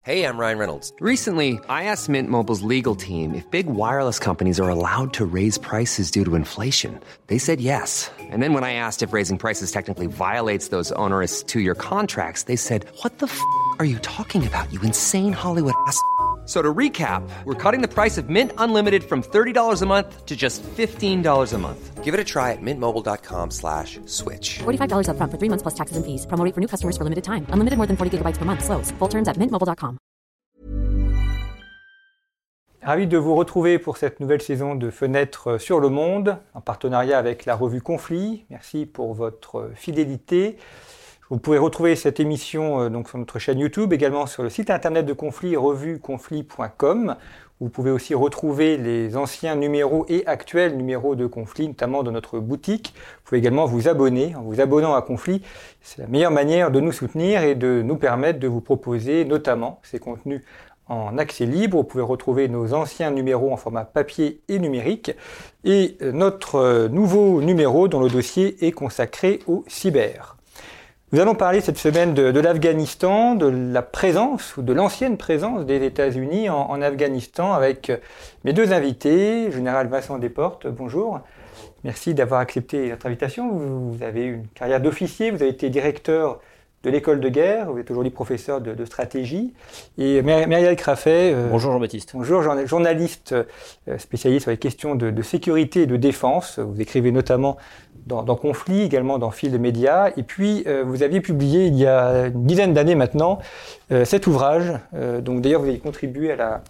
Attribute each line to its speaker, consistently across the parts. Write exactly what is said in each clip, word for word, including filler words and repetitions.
Speaker 1: Hey, I'm Ryan Reynolds.
Speaker 2: Recently, I asked Mint Mobile's legal team if big wireless companies are allowed to raise prices due to inflation. They said yes. And then when I asked if raising prices technically violates those onerous two-year contracts, they said, what the f*** are you talking about, you insane Hollywood ass f- So to recap, we're cutting the price of Mint Unlimited from thirty dollars a month to just fifteen dollars a month.
Speaker 1: Give it a try at mintmobile.com slash switch.
Speaker 3: forty-five dollars up front for three months plus taxes and fees. Promo rate for new customers for limited time. Unlimited more than forty gigabytes per month. Slows full terms at mint mobile dot com.
Speaker 4: Ravi de vous retrouver pour cette nouvelle saison de Fenêtre sur le Monde, en partenariat avec la revue Conflit. Merci pour votre fidélité. Vous pourrez retrouver cette émission donc, sur notre chaîne YouTube, également sur le site internet de Conflit, revue conflit point com. Vous pouvez aussi retrouver les anciens numéros et actuels numéros de Conflit, notamment dans notre boutique. Vous pouvez également vous abonner. En vous abonnant à Conflit, c'est la meilleure manière de nous soutenir et de nous permettre de vous proposer notamment ces contenus en accès libre. Vous pouvez retrouver nos anciens numéros en format papier et numérique et notre nouveau numéro dont le dossier est consacré au cyber. Nous allons parler cette semaine de, de l'Afghanistan, de la présence ou de l'ancienne présence des États-Unis en, en Afghanistan avec mes deux invités, le général Vincent Desportes, bonjour. Merci d'avoir accepté notre invitation. Vous, vous avez une carrière d'officier, vous avez été directeur de l'école de guerre, vous êtes aujourd'hui professeur de, de stratégie. Et Myriel Craffet.
Speaker 5: Euh, bonjour Jean-Baptiste.
Speaker 4: Bonjour, journaliste euh, spécialiste sur les questions de, de sécurité et de défense. Vous écrivez notamment dans, dans Conflit, également dans Field Media. Et puis, euh, vous aviez publié il y a une dizaine d'années maintenant euh, cet ouvrage. Euh, donc d'ailleurs, vous avez contribué à la...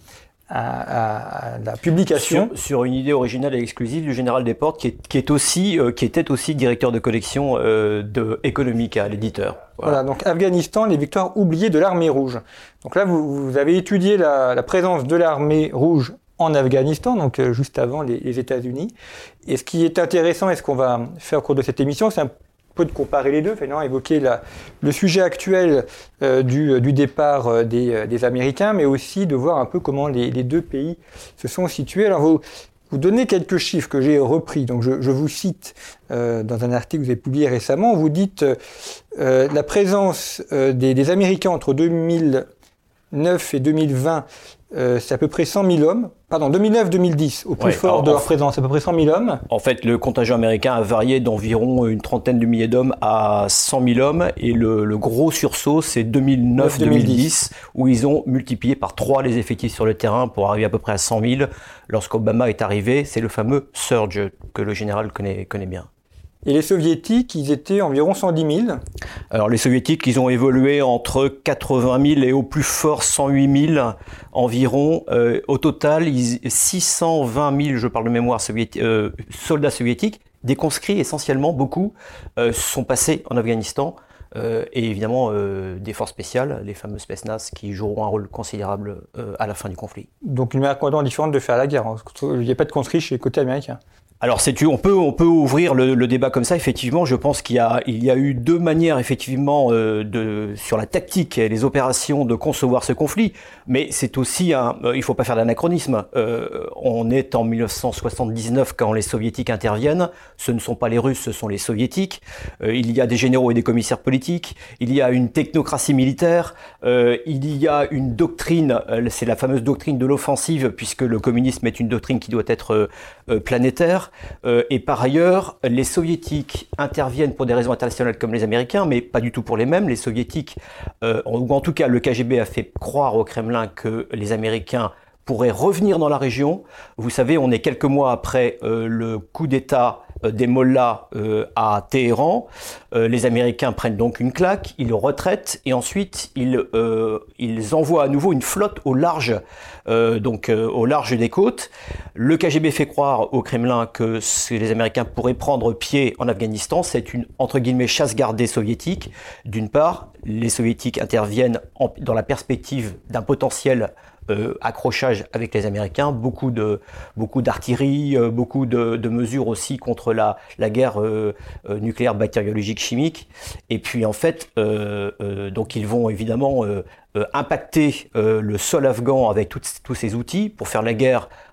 Speaker 4: À, à la publication
Speaker 5: sur, sur une idée originale et exclusive du général Desportes qui, est, qui, est aussi, euh, qui était aussi directeur de collection euh, de économique à l'éditeur.
Speaker 4: Voilà. Voilà, donc Afghanistan, les victoires oubliées de l'armée rouge. Donc là, vous, vous avez étudié la, la présence de l'armée rouge en Afghanistan, donc euh, juste avant les, les États-Unis. Et ce qui est intéressant et ce qu'on va faire au cours de cette émission, c'est un peu de comparer les deux, finalement, évoquer la, le sujet actuel euh, du, du départ euh, des, des Américains, mais aussi de voir un peu comment les, les deux pays se sont situés. Alors, vous, vous donnez quelques chiffres que j'ai repris. Donc, je, je vous cite euh, dans un article que vous avez publié récemment. Vous dites euh, la présence euh, des, des Américains entre deux mille neuf et deux mille vingt, euh, c'est à peu près cent mille hommes. Pardon, deux mille neuf deux mille dix, au plus ouais, fort alors, de leur présence, à peu près cent mille hommes.
Speaker 5: En fait, le contingent américain a varié d'environ une trentaine de milliers d'hommes à cent mille hommes. Et le, le gros sursaut, c'est deux mille neuf deux mille dix, où ils ont multiplié par trois les effectifs sur le terrain pour arriver à peu près à cent mille. Lorsqu'Obama est arrivé, c'est le fameux surge que le général connaît, connaît bien.
Speaker 4: Et les Soviétiques, ils étaient environ cent dix mille.
Speaker 5: Alors les Soviétiques, ils ont évolué entre quatre-vingt mille et au plus fort cent huit mille environ. Euh, au total, ils, six cent vingt mille, je parle de mémoire, soviéti- euh, soldats soviétiques, des conscrits essentiellement, beaucoup, euh, sont passés en Afghanistan. Euh, et évidemment euh, des forces spéciales, les fameux Spetsnaz, qui joueront un rôle considérable euh, à la fin du conflit.
Speaker 4: Donc une manière complètement différente de faire la guerre. Il n'y a pas de conscrits chez le côté américain.
Speaker 5: Alors, c'est, on peut, on peut ouvrir le, le débat comme ça. Effectivement, je pense qu'il y a, il y a eu deux manières, effectivement, euh, de, sur la tactique et les opérations de concevoir ce conflit. Mais c'est aussi un, euh, il faut pas faire d'anachronisme. Euh, on est en mille neuf cent soixante-dix-neuf quand les Soviétiques interviennent. Ce ne sont pas les Russes, ce sont les Soviétiques. Euh, il y a des généraux et des commissaires politiques. Il y a une technocratie militaire. Euh, il y a une doctrine, euh, c'est la fameuse doctrine de l'offensive, puisque le communisme est une doctrine qui doit être euh, euh, planétaire. Euh, et par ailleurs, les Soviétiques interviennent pour des raisons internationales comme les Américains, mais pas du tout pour les mêmes. Les Soviétiques, euh, ou en tout cas le K G B a fait croire au Kremlin que les Américains pourraient revenir dans la région. Vous savez, on est quelques mois après euh, le coup d'État des mollahs euh, à Téhéran. Euh, les Américains prennent donc une claque, ils retraitent et ensuite ils, euh, ils envoient à nouveau une flotte au large, euh, donc euh, au large des côtes. Le K G B fait croire au Kremlin que les Américains pourraient prendre pied en Afghanistan. C'est une entre guillemets chasse gardée soviétique. D'une part, les Soviétiques interviennent en, dans la perspective d'un potentiel Euh, accrochage avec les Américains, beaucoup de beaucoup d'artillerie, euh, beaucoup de, de mesures aussi contre la la guerre euh, euh, nucléaire, bactériologique, chimique. Et puis en fait, euh, euh, donc ils vont évidemment euh, euh, impacter euh, le sol afghan avec toutes, tous ces outils pour faire la guerre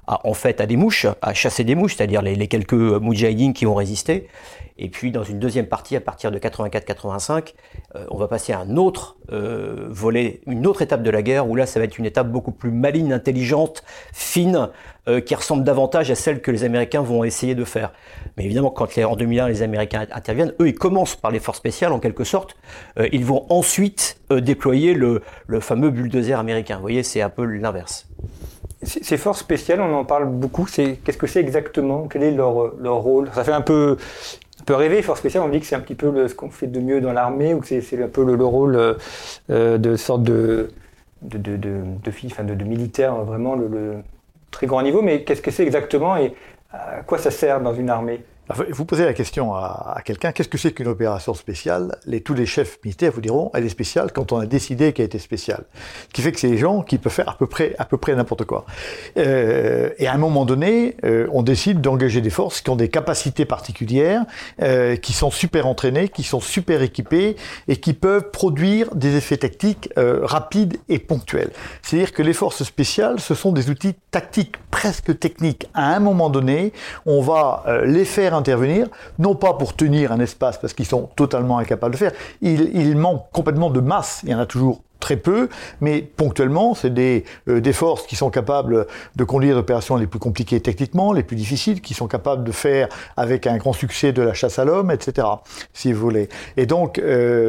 Speaker 5: à, en fait, à des mouches, à chasser des mouches, c'est-à-dire les, les quelques moudjahidines qui ont résisté. Et puis, dans une deuxième partie, à partir de quatre-vingt-quatre quatre-vingt-cinq, euh, on va passer à un autre euh, volet, une autre étape de la guerre, où là, ça va être une étape beaucoup plus maligne, intelligente, fine, euh, qui ressemble davantage à celle que les Américains vont essayer de faire. Mais évidemment, quand les, en deux mille un, les Américains interviennent, eux, ils commencent par les forces spéciales, en quelque sorte. Euh, ils vont ensuite euh, déployer le, le fameux bulldozer américain. Vous voyez, c'est un peu l'inverse.
Speaker 4: Ces forces spéciales, on en parle beaucoup. C'est, qu'est-ce que c'est exactement? Quel est leur, leur rôle? Ça fait un peu... On peut rêver, force spéciale, on dit que c'est un petit peu le, ce qu'on fait de mieux dans l'armée, ou que c'est, c'est un peu le, le rôle euh, de sorte de, de, de, de, de, enfin de, de militaire, vraiment le, le très grand niveau. Mais qu'est-ce que c'est exactement et à quoi ça sert dans une armée?
Speaker 6: Vous posez la question à, à quelqu'un, qu'est-ce que c'est qu'une opération spéciale? les, Tous les chefs militaires vous diront, elle est spéciale quand on a décidé qu'elle était spéciale. Ce qui fait que c'est des gens qui peuvent faire à peu près, à peu près n'importe quoi. Euh, et à un moment donné, euh, on décide d'engager des forces qui ont des capacités particulières, euh, qui sont super entraînées, qui sont super équipées et qui peuvent produire des effets tactiques euh, rapides et ponctuels. C'est-à-dire que les forces spéciales, ce sont des outils tactiques presque techniques. À un moment donné, on va euh, les faire intervenir, non pas pour tenir un espace, parce qu'ils sont totalement incapables de faire, ils, ils manquent complètement de masse, il y en a toujours très peu, mais ponctuellement, c'est des, euh, des forces qui sont capables de conduire les opérations les plus compliquées techniquement, les plus difficiles, qui sont capables de faire avec un grand succès de la chasse à l'homme, et cetera, si vous voulez. Et donc,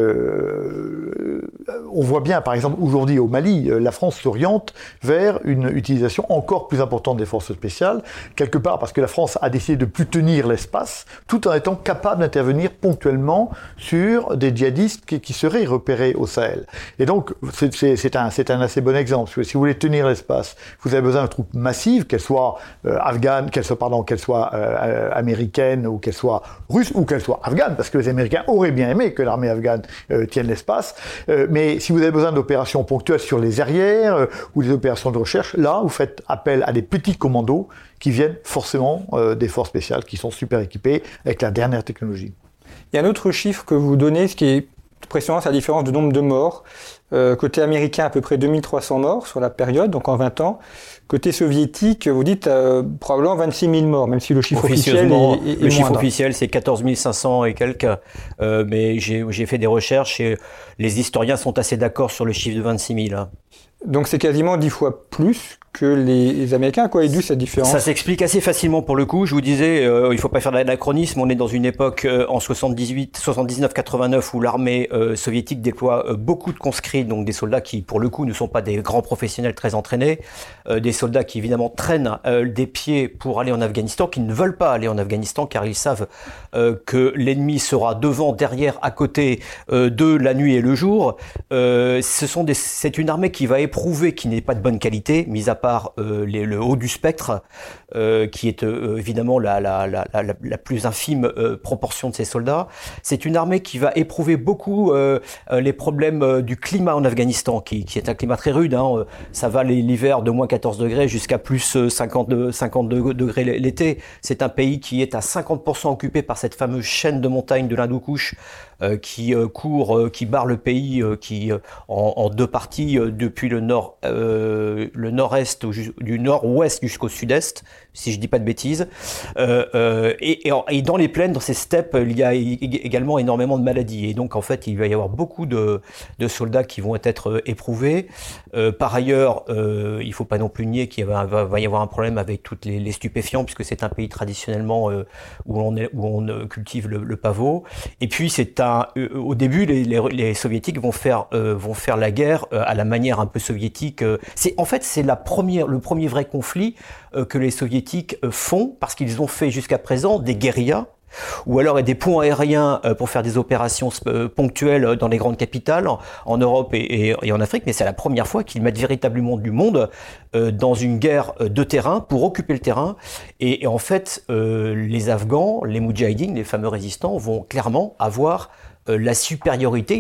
Speaker 6: euh, on voit bien, par exemple, aujourd'hui au Mali, la France s'oriente vers une utilisation encore plus importante des forces spéciales, quelque part parce que la France a décidé de plus tenir l'espace, tout en étant capable d'intervenir ponctuellement sur des djihadistes qui, qui seraient repérés au Sahel. Et donc, C'est, c'est, c'est, un, c'est un assez bon exemple. Si vous voulez tenir l'espace, vous avez besoin de troupes massives, qu'elles soient euh, afghanes, qu'elles soient, pardon, qu'elles soient euh, américaines ou qu'elles soient russes ou qu'elles soient afghanes, parce que les Américains auraient bien aimé que l'armée afghane euh, tienne l'espace. Euh, mais si vous avez besoin d'opérations ponctuelles sur les arrières euh, ou des opérations de recherche, là, vous faites appel à des petits commandos qui viennent forcément euh, des forces spéciales, qui sont super équipés avec la dernière technologie.
Speaker 4: Il y a un autre chiffre que vous donnez, ce qui est impressionnant, c'est la différence de nombre de morts. Euh, côté américain, à peu près deux mille trois cents morts sur la période, donc en vingt ans. Côté soviétique, vous dites euh, probablement vingt-six mille morts, même si le chiffre officiel est, est, est
Speaker 5: Le chiffre
Speaker 4: moindre.
Speaker 5: officiel, c'est quatorze mille cinq cents et quelques. Euh, mais j'ai, j'ai fait des recherches et les historiens sont assez d'accord sur le chiffre de vingt-six mille. Hein.
Speaker 4: Donc c'est quasiment dix fois plus que les, les Américains. À quoi est due cette différence?
Speaker 5: Ça s'explique assez facilement pour le coup. Je vous disais, euh, il ne faut pas faire d'anachronisme. On est dans une époque euh, en soixante-dix-huit, soixante-dix-neuf, quatre-vingt-neuf où l'armée euh, soviétique déploie euh, beaucoup de conscrits, donc des soldats qui, pour le coup, ne sont pas des grands professionnels très entraînés, euh, des soldats qui évidemment traînent euh, des pieds pour aller en Afghanistan, qui ne veulent pas aller en Afghanistan car ils savent euh, que l'ennemi sera devant, derrière, à côté euh, de la nuit et le jour. Euh, ce sont des, c'est une armée qui va éprouver qu'il n'est pas de bonne qualité, mis à part euh, les, le haut du spectre, euh, qui est euh, évidemment la, la, la, la, la plus infime euh, proportion de ces soldats. C'est une armée qui va éprouver beaucoup euh, les problèmes euh, du climat en Afghanistan, qui, qui est un climat très rude. Hein. Ça va l'hiver de moins quatorze degrés jusqu'à plus cinquante degrés l'été. C'est un pays qui est à cinquante pour cent occupé par cette fameuse chaîne de montagnes de l'Hindoukouche, Euh, qui euh, court, euh, qui barre le pays, euh, qui euh, en, en deux parties euh, depuis le nord, euh, le nord-est au, du nord-ouest jusqu'au sud-est, si je dis pas de bêtises. Euh, euh, et, et, et dans les plaines, dans ces steppes, il y a également énormément de maladies. Et donc en fait, il va y avoir beaucoup de, de soldats qui vont être éprouvés. Euh, par ailleurs, euh, il faut pas non plus nier qu'il va, va, va y avoir un problème avec toutes les, les stupéfiants, puisque c'est un pays traditionnellement euh, où on est, où on cultive le, le pavot. Et puis c'est un au début, les, les, les soviétiques vont faire euh, vont faire la guerre euh, à la manière un peu soviétique. Euh, c'est en fait c'est la première le premier vrai conflit euh, que les soviétiques euh, font, parce qu'ils ont fait jusqu'à présent des guérillas, ou alors des ponts aériens euh, pour faire des opérations euh, ponctuelles dans les grandes capitales en, en Europe et, et, et en Afrique. Mais c'est la première fois qu'ils mettent véritablement du monde euh, dans une guerre de terrain pour occuper le terrain. Et, et en fait, euh, les Afghans, les Moudjahidines, les fameux résistants, vont clairement avoir la supériorité. Ils sont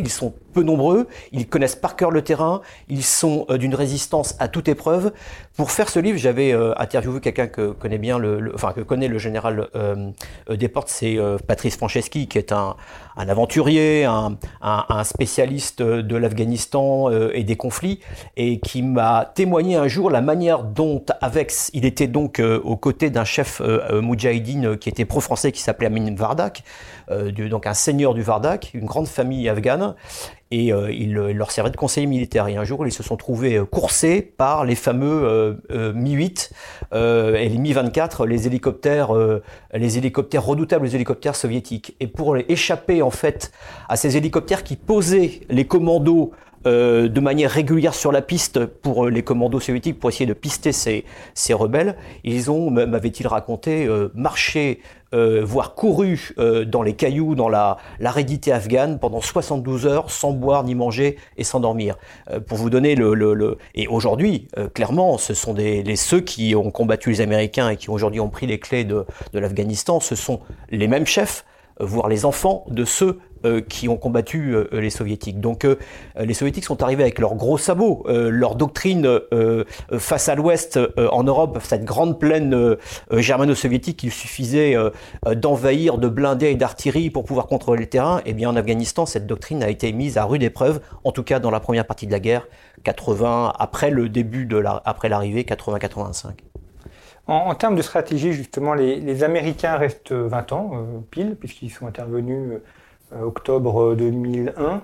Speaker 5: peu nombreux, ils connaissent par cœur le terrain, ils sont euh, d'une résistance à toute épreuve. Pour faire ce livre, j'avais euh, interviewé quelqu'un que connaît bien le, le, enfin que connaît le général euh, Desportes, c'est euh, Patrice Franceschi, qui est un, un aventurier, un, un, un spécialiste de l'Afghanistan euh, et des conflits, et qui m'a témoigné un jour la manière dont, avec, il était donc euh, aux côtés d'un chef euh, moudjahidine qui était pro-français, qui s'appelait Amin Vardak, euh, du, donc un seigneur du Vardak, une grande famille afghane. Et euh, il, il leur servait de conseiller militaire. Et un jour, ils se sont trouvés euh, coursés par les fameux euh, euh, Mi huit euh, et les Mi vingt-quatre, les hélicoptères, euh, les hélicoptères redoutables, les hélicoptères soviétiques. Et pour échapper en fait à ces hélicoptères qui posaient les commandos Euh, de manière régulière sur la piste pour euh, les commandos soviétiques, pour essayer de pister ces, ces rebelles, ils ont, m'avait-il raconté, euh, marché, euh, voire couru euh, dans les cailloux, dans la l'aridité afghane pendant soixante-douze heures sans boire ni manger et sans dormir. Euh, pour vous donner le... le, le... Et aujourd'hui, euh, clairement, ce sont des, les, ceux qui ont combattu les Américains et qui aujourd'hui ont pris les clés de, de l'Afghanistan, ce sont les mêmes chefs, euh, voire les enfants de ceux Euh, qui ont combattu euh, les soviétiques. Donc euh, les soviétiques sont arrivés avec leurs gros sabots, euh, leur doctrine euh, face à l'ouest euh, en Europe, cette grande plaine euh, germano-soviétique, il suffisait euh, d'envahir, de blinder et d'artillerie pour pouvoir contrôler le terrain. Et bien en Afghanistan, cette doctrine a été mise à rude épreuve, en tout cas dans la première partie de la guerre, quatre-vingts, après le début de la, après l'arrivée, quatre-vingts quatre-vingt-cinq.
Speaker 4: En, en termes de stratégie, justement, les, les Américains restent vingt ans, euh, pile, puisqu'ils sont intervenus euh, octobre deux mille un.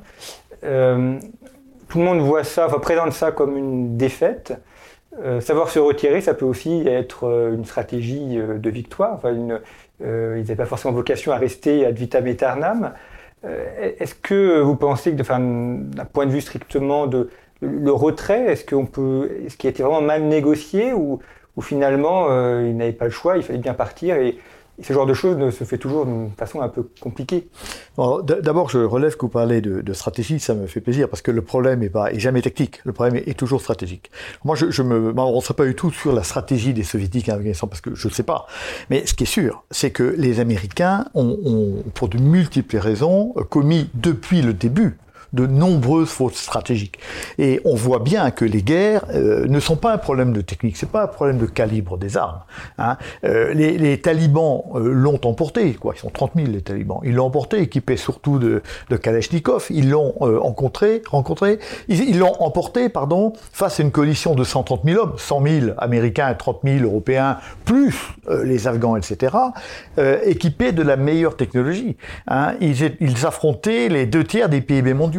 Speaker 4: Euh, tout le monde voit ça, enfin présente ça comme une défaite. Euh, savoir se retirer, ça peut aussi être une stratégie de victoire. Enfin, une, euh, ils n'avaient pas forcément vocation à rester ad vitam aeternam. Euh, est-ce que vous pensez que, enfin, d'un point de vue strictement de le retrait, est-ce qu'on peut, est-ce qu'il a été vraiment mal négocié ou, ou finalement euh, ils n'avaient pas le choix, il fallait bien partir et Et ce genre de choses se fait toujours d'une façon un peu compliquée.
Speaker 6: Alors, d'abord, je relève que vous parlez de, de stratégie, ça me fait plaisir, parce que le problème n'est pas, est jamais tactique, le problème est, est toujours stratégique. Moi, je, je me, on ne serait pas du tout sur la stratégie des Soviétiques en Afghanistan, parce que je ne sais pas. Mais ce qui est sûr, c'est que les Américains ont, ont, pour de multiples raisons, commis depuis le début de nombreuses fautes stratégiques. Et on voit bien que les guerres euh, ne sont pas un problème de technique, c'est pas un problème de calibre des armes. Hein. Euh, les, les talibans euh, l'ont emporté, quoi. Ils sont trente mille les talibans. Ils l'ont emporté, équipés surtout de, de Kalachnikov. Ils l'ont euh, rencontré, rencontré. Ils, ils l'ont emporté, pardon, face à une coalition de cent trente mille hommes, cent mille Américains, trente mille Européens, plus euh, les Afghans, et cetera, euh, équipés de la meilleure technologie. Hein. Ils, ils affrontaient les deux tiers des P I B mondiaux.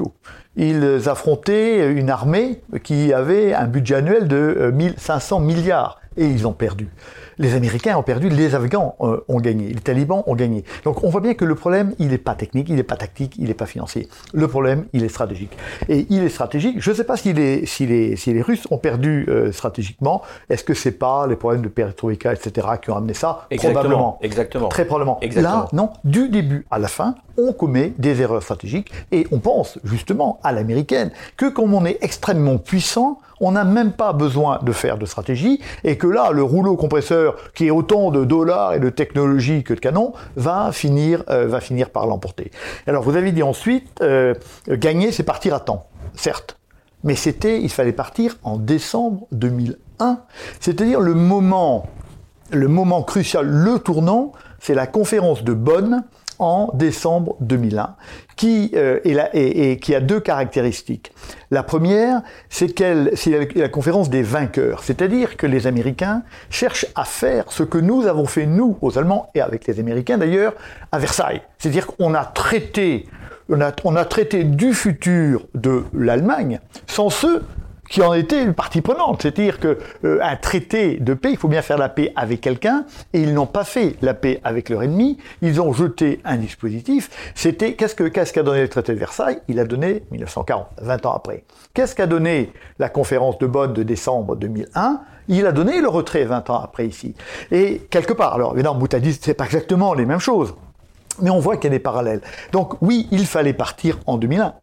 Speaker 6: Ils affrontaient une armée qui avait un budget annuel de mille cinq cents milliards et ils ont perdu. Les Américains ont perdu, les Afghans euh, ont gagné, les talibans ont gagné. Donc on voit bien que le problème, il n'est pas technique, il n'est pas tactique, il n'est pas financier. Le problème, il est stratégique. Et il est stratégique, je ne sais pas si les, si, les, si les Russes ont perdu euh, stratégiquement, est-ce que c'est pas les problèmes de perestroïka, et cetera qui ont amené ça?
Speaker 5: Exactement,
Speaker 6: probablement.
Speaker 5: Exactement.
Speaker 6: Très probablement.
Speaker 5: Exactement.
Speaker 6: Là, non, du début à la fin, on commet des erreurs stratégiques et on pense justement à l'américaine que comme on est extrêmement puissant, on n'a même pas besoin de faire de stratégie et que là, le rouleau compresseur qui est autant de dollars et de technologie que de canons va finir, euh, va finir par l'emporter. Alors vous avez dit ensuite, euh, gagner c'est partir à temps, certes, mais c'était, il fallait partir en décembre deux mille un, c'est-à-dire le moment, le moment crucial, le tournant, c'est la conférence de Bonn en décembre deux mille un, qui, euh, est la, et, et qui a deux caractéristiques. La première, c'est qu'elle, c'est la, la conférence des vainqueurs, c'est-à-dire que les Américains cherchent à faire ce que nous avons fait, nous, aux Allemands, et avec les Américains d'ailleurs, à Versailles. C'est-à-dire qu'on a traité, on a, on a traité du futur de l'Allemagne sans ceux qui en étaient une partie prenante, c'est-à-dire que euh, un traité de paix, il faut bien faire la paix avec quelqu'un, et ils n'ont pas fait la paix avec leur ennemi, ils ont jeté un dispositif, c'était, qu'est-ce que, qu'est-ce qu'a donné le traité de Versailles? Il a donné mille neuf cent quarante, vingt ans après. Qu'est-ce qu'a donné la conférence de Bonn de décembre deux mille un? Il a donné le retrait vingt ans après ici. Et quelque part, alors évidemment, Boutadis, c'est pas exactement les mêmes choses, mais on voit qu'il y a des parallèles. Donc oui, il fallait partir en deux mille un.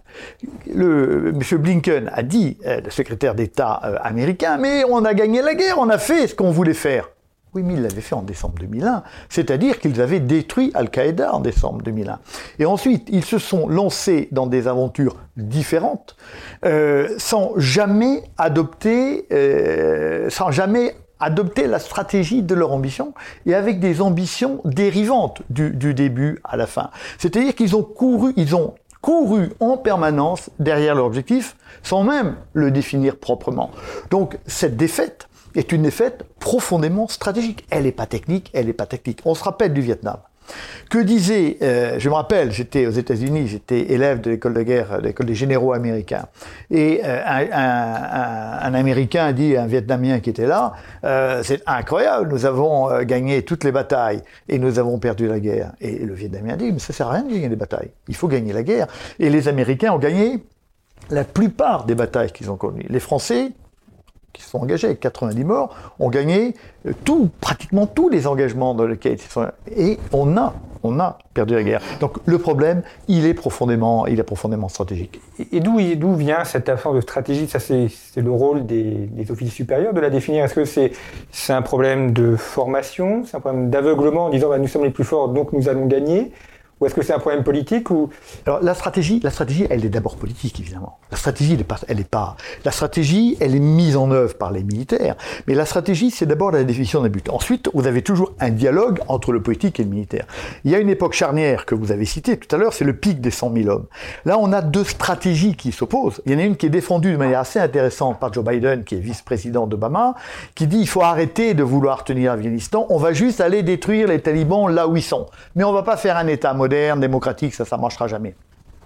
Speaker 6: Le, M. Blinken a dit, euh, le secrétaire d'État euh, américain, mais on a gagné la guerre, on a fait ce qu'on voulait faire. Oui, mais ils l'avaient fait en décembre deux mille un, c'est-à-dire qu'ils avaient détruit Al-Qaïda en décembre deux mille un. Et ensuite, ils se sont lancés dans des aventures différentes, euh, sans jamais adopter, euh, sans jamais adopter la stratégie de leur ambition, et avec des ambitions dérivantes du, du début à la fin. C'est-à-dire qu'ils ont couru, ils ont couru en permanence derrière leur objectif, sans même le définir proprement. Donc, cette défaite est une défaite profondément stratégique. Elle n'est pas technique, elle n'est pas tactique. On se rappelle du Vietnam. Que disait, euh, je me rappelle, j'étais aux États-Unis, j'étais élève de l'école de guerre, de l'école des généraux américains, et euh, un, un, un, un Américain dit à un Vietnamien qui était là, euh, c'est incroyable, nous avons euh, gagné toutes les batailles et nous avons perdu la guerre. Et le Vietnamien dit, mais ça sert à rien de gagner des batailles, il faut gagner la guerre. Et les Américains ont gagné la plupart des batailles qu'ils ont connues. Les Français, qui se sont engagés avec quatre-vingt-dix morts, ont gagné tout, pratiquement tous les engagements dans lesquels ils sont. Et on a, on a perdu la guerre. Donc le problème, il est profondément, il est profondément stratégique.
Speaker 4: Et d'où, d'où vient cette absence de stratégie? Ça, c'est, c'est le rôle des, des officiers supérieurs de la définir. Est-ce que c'est, c'est un problème de formation? C'est un problème d'aveuglement en disant bah, nous sommes les plus forts, donc nous allons gagner? Ou est-ce que c'est un problème politique ou...
Speaker 6: Alors la stratégie, la stratégie, elle est d'abord politique évidemment. La stratégie, elle est pas, elle est pas. La stratégie, elle est mise en œuvre par les militaires. Mais la stratégie, c'est d'abord la définition d'un but. Ensuite, vous avez toujours un dialogue entre le politique et le militaire. Il y a une époque charnière que vous avez citée tout à l'heure, c'est le pic des cent mille hommes. Là, on a deux stratégies qui s'opposent. Il y en a une qui est défendue de manière assez intéressante par Joe Biden, qui est vice-président d'Obama, qui dit il faut arrêter de vouloir tenir l'Afghanistan. On va juste aller détruire les talibans là où ils sont. Mais on va pas faire un État moderne, démocratique, ça, ça marchera jamais.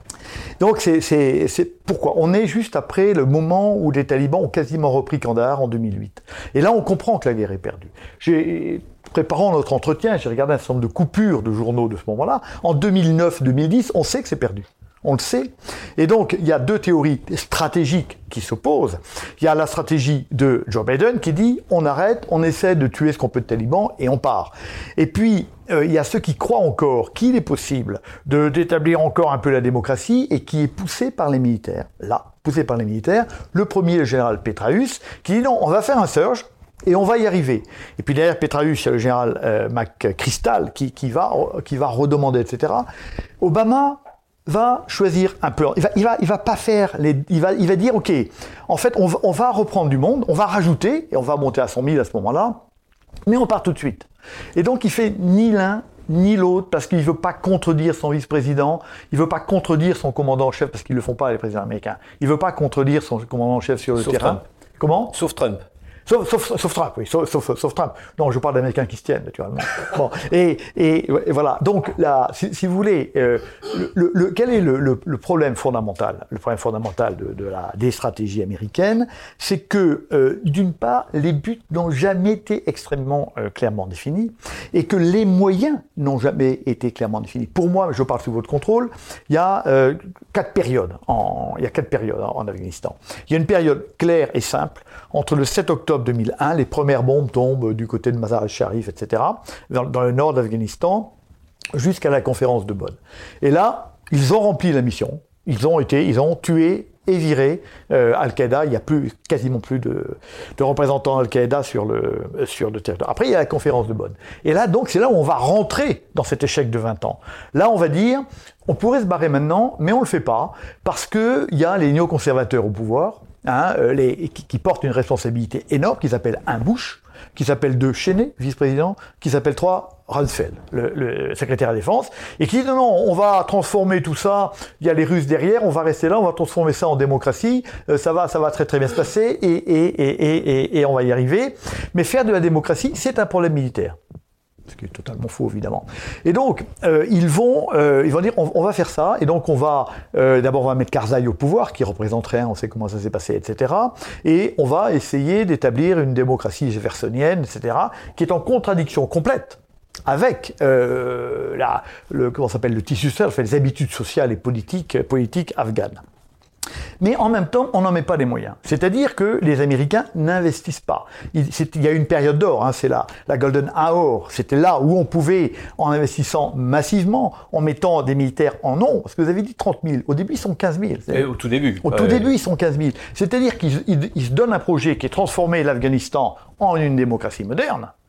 Speaker 6: Donc, c'est, c'est, c'est pourquoi on est juste après le moment où les talibans ont quasiment repris Kandahar en deux mille huit. Et là, on comprend que la guerre est perdue. J'ai, préparant notre entretien, j'ai regardé un certain nombre de coupures de journaux de ce moment-là. En deux mille neuf deux mille dix, on sait que c'est perdu. On le sait. Et donc, il y a deux théories stratégiques qui s'opposent. Il y a la stratégie de Joe Biden qui dit on arrête, on essaie de tuer ce qu'on peut de talibans et on part. Et puis, euh, il y a ceux qui croient encore qu'il est possible de, d'établir encore un peu la démocratie et qui est poussé par les militaires. Là, poussé par les militaires. Le premier, le général Petraeus, qui dit non, on va faire un surge. Et on va y arriver. Et puis derrière Petraeus, il y a le général euh, McChrystal qui, qui, va, qui va redemander, et cetera. Obama va choisir un peu. Il va, il va, il va pas faire les. Il va, il va dire, ok, en fait, on va, on va reprendre du monde, on va rajouter et on va monter à cent mille à ce moment-là, mais on part tout de suite. Et donc, il fait ni l'un ni l'autre parce qu'il veut pas contredire son vice-président, il veut pas contredire son commandant en chef parce qu'ils le font pas les présidents américains. Il veut pas contredire son commandant en chef sur le
Speaker 5: Sauf
Speaker 6: terrain.
Speaker 5: Trump.
Speaker 6: Comment ?
Speaker 5: Sauf Trump.
Speaker 6: Sauf, sauf, sauf Trump, oui, sauf, sauf, sauf Trump. Non, je parle d'Américains qui se tiennent, naturellement. Bon, et, et, et voilà. Donc là, si, si vous voulez, euh, le, le, quel est le, le, le problème fondamental Le problème fondamental de, de la, des stratégies américaines, c'est que, euh, d'une part, les buts n'ont jamais été extrêmement euh, clairement définis, et que les moyens n'ont jamais été clairement définis. Pour moi, je parle sous votre contrôle, il y a euh, quatre périodes. En, il y a quatre périodes en, en Afghanistan. Il y a une période claire et simple entre le sept octobre deux mille un, les premières bombes tombent du côté de Mazar-e-Sharif, et cetera, dans, dans le nord d'Afghanistan, jusqu'à la conférence de Bonn. Et là, ils ont rempli la mission. Ils ont été, ils ont tué et viré euh, Al-Qaïda. Il n'y a plus, quasiment plus de, de représentants Al-Qaïda sur le, sur le territoire. Après, il y a la conférence de Bonn. Et là, donc, c'est là où on va rentrer dans cet échec de vingt ans. Là, on va dire, on pourrait se barrer maintenant, mais on ne le fait pas, parce qu'il y a les néoconservateurs au pouvoir, Hein, les, qui, qui portent une responsabilité énorme, qui s'appelle un Bush, qui s'appelle deux Cheney, vice-président, qui s'appelle trois Rumsfeld, le, le secrétaire à la défense, et qui dit non, non, on va transformer tout ça, il y a les Russes derrière, on va rester là, on va transformer ça en démocratie, euh, ça va, ça va très très bien se passer, et, et, et, et, et, et on va y arriver. Mais faire de la démocratie, c'est un problème militaire. Ce qui est totalement faux, évidemment. Et donc, euh, ils vont, euh, ils vont dire, on, on va faire ça, et donc on va, euh, d'abord on va mettre Karzai au pouvoir, qui représente rien, on sait comment ça s'est passé, et cetera. Et on va essayer d'établir une démocratie jeffersonienne, et cetera, qui est en contradiction complète avec euh, la, le, comment s'appelle, le tissu social, enfin, les habitudes sociales et politiques, politiques afghanes. Mais en même temps, on n'en met pas les moyens. C'est-à-dire que les Américains n'investissent pas. Il, il y a une période d'or, hein, c'est la, la Golden Hour. C'était là où on pouvait, en investissant massivement, en mettant des militaires en nombre, parce que vous avez dit trente mille, au début ils sont quinze mille.
Speaker 5: Et au tout début.
Speaker 6: Au ouais. tout début ils sont quinze mille. C'est-à-dire qu'ils ils, ils se donnent un projet qui est transformé l'Afghanistan en une démocratie moderne.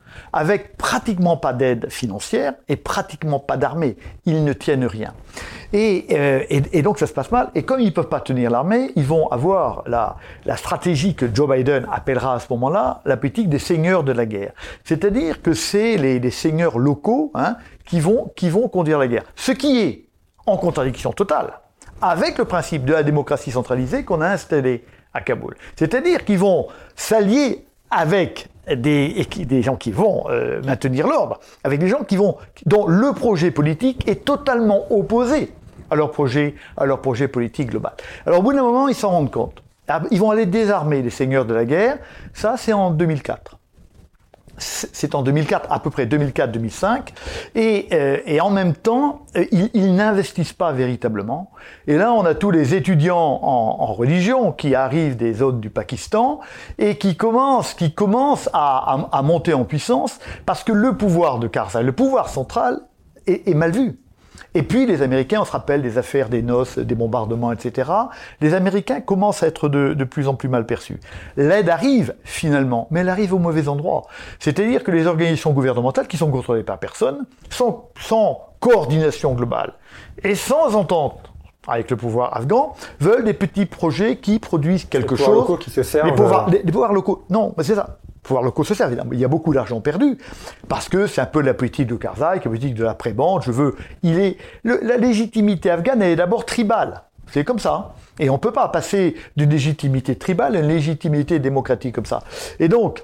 Speaker 6: avec pratiquement pas d'aide financière et pratiquement pas d'armée. Ils ne tiennent rien. Et, euh, et, et donc ça se passe mal. Et comme ils ne peuvent pas tenir l'armée, ils vont avoir la, la stratégie que Joe Biden appellera à ce moment-là la politique des seigneurs de la guerre. C'est-à-dire que c'est les, les seigneurs locaux hein, qui, vont, qui vont conduire la guerre. Ce qui est en contradiction totale avec le principe de la démocratie centralisée qu'on a installé à Kaboul. C'est-à-dire qu'ils vont s'allier avec des, des gens qui vont euh, maintenir l'ordre, avec des gens qui vont, dont le projet politique est totalement opposé à leur projet, à leur projet politique global. Alors au bout d'un moment, ils s'en rendent compte. Ils vont aller désarmer les seigneurs de la guerre. Ça, c'est en deux mille quatre. C'est en deux mille quatre, à peu près deux mille quatre deux mille cinq, et, euh, et en même temps, euh, ils, ils n'investissent pas véritablement. Et là, on a tous les étudiants en, en religion qui arrivent des zones du Pakistan et qui commencent, qui commencent à, à, à monter en puissance parce que le pouvoir de Karzai, le pouvoir central, est, est mal vu. Et puis les Américains, on se rappelle des affaires des noces, des bombardements, et cetera. Les Américains commencent à être de, de plus en plus mal perçus. L'aide arrive finalement, mais elle arrive au mauvais endroit. C'est-à-dire que les organisations gouvernementales, qui sont contrôlées par personne, sans, sans coordination globale et sans entente avec le pouvoir afghan, veulent des petits projets qui produisent quelque chose. Les pouvoirs
Speaker 4: locaux qui se servent.
Speaker 6: Les pouvoirs, les, les pouvoirs locaux, non, mais c'est ça. Les pouvoirs locaux se servent. Il y a beaucoup d'argent perdu parce que c'est un peu la politique de Karzai, la politique de l'après-bande. Je veux, il est le, la légitimité afghane elle est d'abord tribale. C'est comme ça. Et on peut pas passer d'une légitimité tribale à une légitimité démocratique comme ça. Et donc,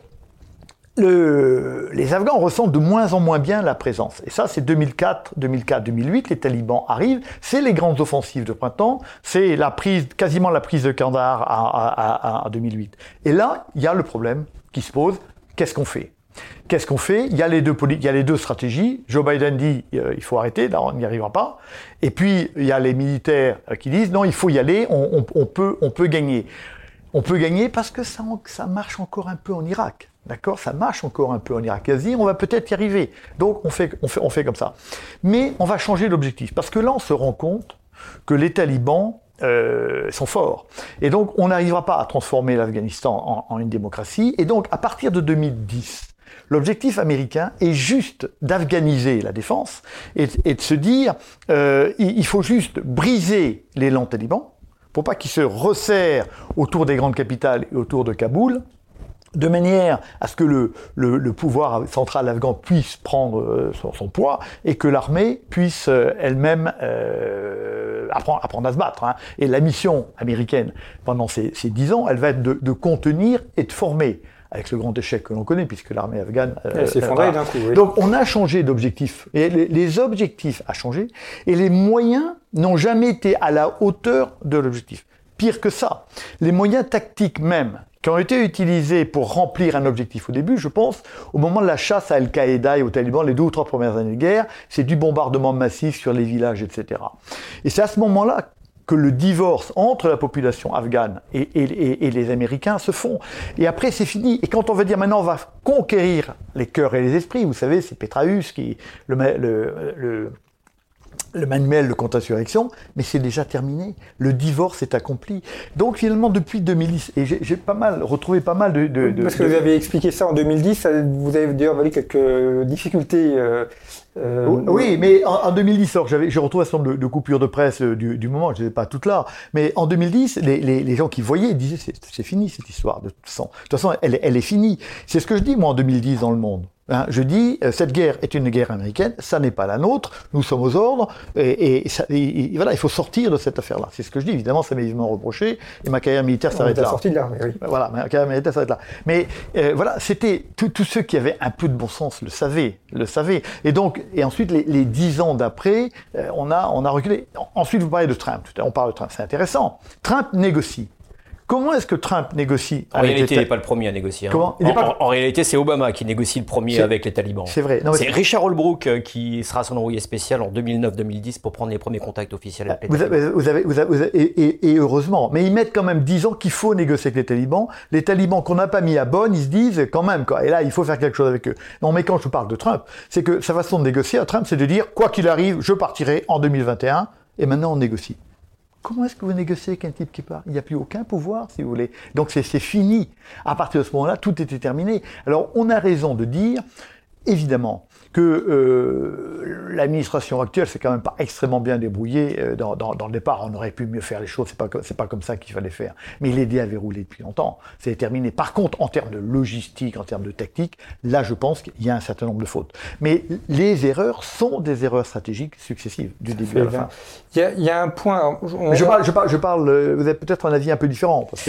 Speaker 6: le, les Afghans ressentent de moins en moins bien la présence. Et ça, c'est deux mille quatre, deux mille quatre, deux mille huit, les talibans arrivent, c'est les grandes offensives de printemps, c'est la prise, quasiment la prise de Kandahar à, à, à, à deux mille huit. Et là, il y a le problème qui se pose, qu'est-ce qu'on fait ? Qu'est-ce qu'on fait ? Il y a les deux il y a les deux stratégies. Joe Biden dit euh, il faut arrêter, là on n'y arrivera pas. Et puis il y a les militaires qui disent non, il faut y aller, on, on, on peut, on peut gagner. On peut gagner parce que ça, ça marche encore un peu en Irak. D'accord ? Ça marche encore un peu en Irak. Quasi, on va peut-être y arriver. Donc on fait, on fait, on fait comme ça. Mais on va changer l'objectif parce que là on se rend compte que les talibans Euh, sont forts. Et donc, on n'arrivera pas à transformer l'Afghanistan en, en une démocratie. Et donc, à partir de deux mille dix, l'objectif américain est juste d'afghaniser la défense et, et de se dire, euh, il, il faut juste briser l'élan taliban pour pas qu'ils se resserrent autour des grandes capitales et autour de Kaboul, de manière à ce que le, le, le pouvoir central afghan puisse prendre euh, son, son poids et que l'armée puisse euh, elle-même euh, apprendre, apprendre à se battre. Hein. Et la mission américaine, pendant ces, ces dix ans, elle va être de, de contenir et de former, avec le grand échec que l'on connaît, puisque l'armée afghane... Euh,
Speaker 4: elle s'est effondrée d'un coup, oui.
Speaker 6: Donc on a changé d'objectif. Et les, les objectifs ont changé, et les moyens n'ont jamais été à la hauteur de l'objectif. Pire que ça, les moyens tactiques même, qui ont été utilisés pour remplir un objectif au début, je pense, au moment de la chasse à Al-Qaïda et aux talibans, les deux ou trois premières années de guerre, c'est du bombardement massif sur les villages, et cetera. Et c'est à ce moment-là que le divorce entre la population afghane et, et, et, et les Américains se font. Et après, c'est fini. Et quand on va dire maintenant, on va conquérir les cœurs et les esprits, vous savez, c'est Petraeus qui le, le, le le manuel de contre-insurrection, mais c'est déjà terminé. Le divorce est accompli. Donc finalement, depuis deux mille dix, et j'ai, j'ai pas mal retrouvé pas mal de... de, de
Speaker 4: Parce que
Speaker 6: de...
Speaker 4: vous avez expliqué ça en deux mille dix, vous avez d'ailleurs valu quelques difficultés. Euh, euh,
Speaker 6: oui, mais en, en deux mille dix, alors j'avais, j'ai retrouvé un certain nombre de, de coupures de presse du, du moment, je ne les ai pas toutes là, mais en deux mille dix, les, les, les gens qui voyaient disaient c'est, c'est fini cette histoire, de toute façon, de toute façon elle, elle est finie. C'est ce que je dis moi en deux mille dix dans Le Monde. Hein, je dis, euh, cette guerre est une guerre américaine, ça n'est pas la nôtre, nous sommes aux ordres, et, et, ça, et, et voilà, il faut sortir de cette affaire-là. C'est ce que je dis, évidemment, ça m'est vivement reproché, et ma carrière militaire
Speaker 4: on
Speaker 6: s'arrête là.
Speaker 4: sorti de là, oui.
Speaker 6: Voilà, ma carrière militaire s'arrête là. Mais euh, voilà, c'était, tous ceux qui avaient un peu de bon sens le savaient, le savaient. Et donc, et ensuite, les, les dix ans d'après, euh, on a, on a reculé. Ensuite, vous parlez de Trump, on parle de Trump, c'est intéressant. Trump négocie. Comment est-ce que Trump négocie
Speaker 5: En réalité, il n'est pas le premier à négocier. Hein.
Speaker 6: Comment
Speaker 5: en,
Speaker 6: pas...
Speaker 5: en, en réalité, c'est Obama qui négocie le premier
Speaker 6: c'est...
Speaker 5: avec les talibans.
Speaker 6: C'est vrai. Non, mais
Speaker 5: c'est
Speaker 6: c'est...
Speaker 5: Richard Holbrooke qui sera son envoyé spécial en deux mille neuf deux mille dix pour prendre les premiers contacts officiels avec les
Speaker 6: vous
Speaker 5: talibans.
Speaker 6: avez, vous avez, vous avez, vous avez, et, et, et heureusement. Mais ils mettent quand même dix ans qu'il faut négocier avec les talibans. Les talibans qu'on n'a pas mis à bonne, ils se disent quand même, quoi. Et là, il faut faire quelque chose avec eux. Non, mais quand je parle de Trump, c'est que sa façon de négocier à Trump, c'est de dire, quoi qu'il arrive, je partirai en deux mille vingt et un, et maintenant on négocie. Comment est-ce que vous négociez avec un type qui part ? Il n'y a plus aucun pouvoir, si vous voulez. Donc c'est, c'est fini. À partir de ce moment-là, tout était terminé. Alors on a raison de dire, évidemment que euh, l'administration actuelle s'est quand même pas extrêmement bien débrouillée euh, dans, dans, dans le départ. On aurait pu mieux faire les choses, c'est pas, c'est pas comme ça qu'il fallait faire. Mais l'idée avait roulé depuis longtemps, c'est terminé. Par contre, en termes de logistique, en termes de tactique, là je pense qu'il y a un certain nombre de fautes. Mais les erreurs sont des erreurs stratégiques successives, du début à la fin.
Speaker 4: Il y a, il y a un point... On...
Speaker 6: Je parle, je parle, je parle, vous avez peut-être un avis un peu différent, parce que...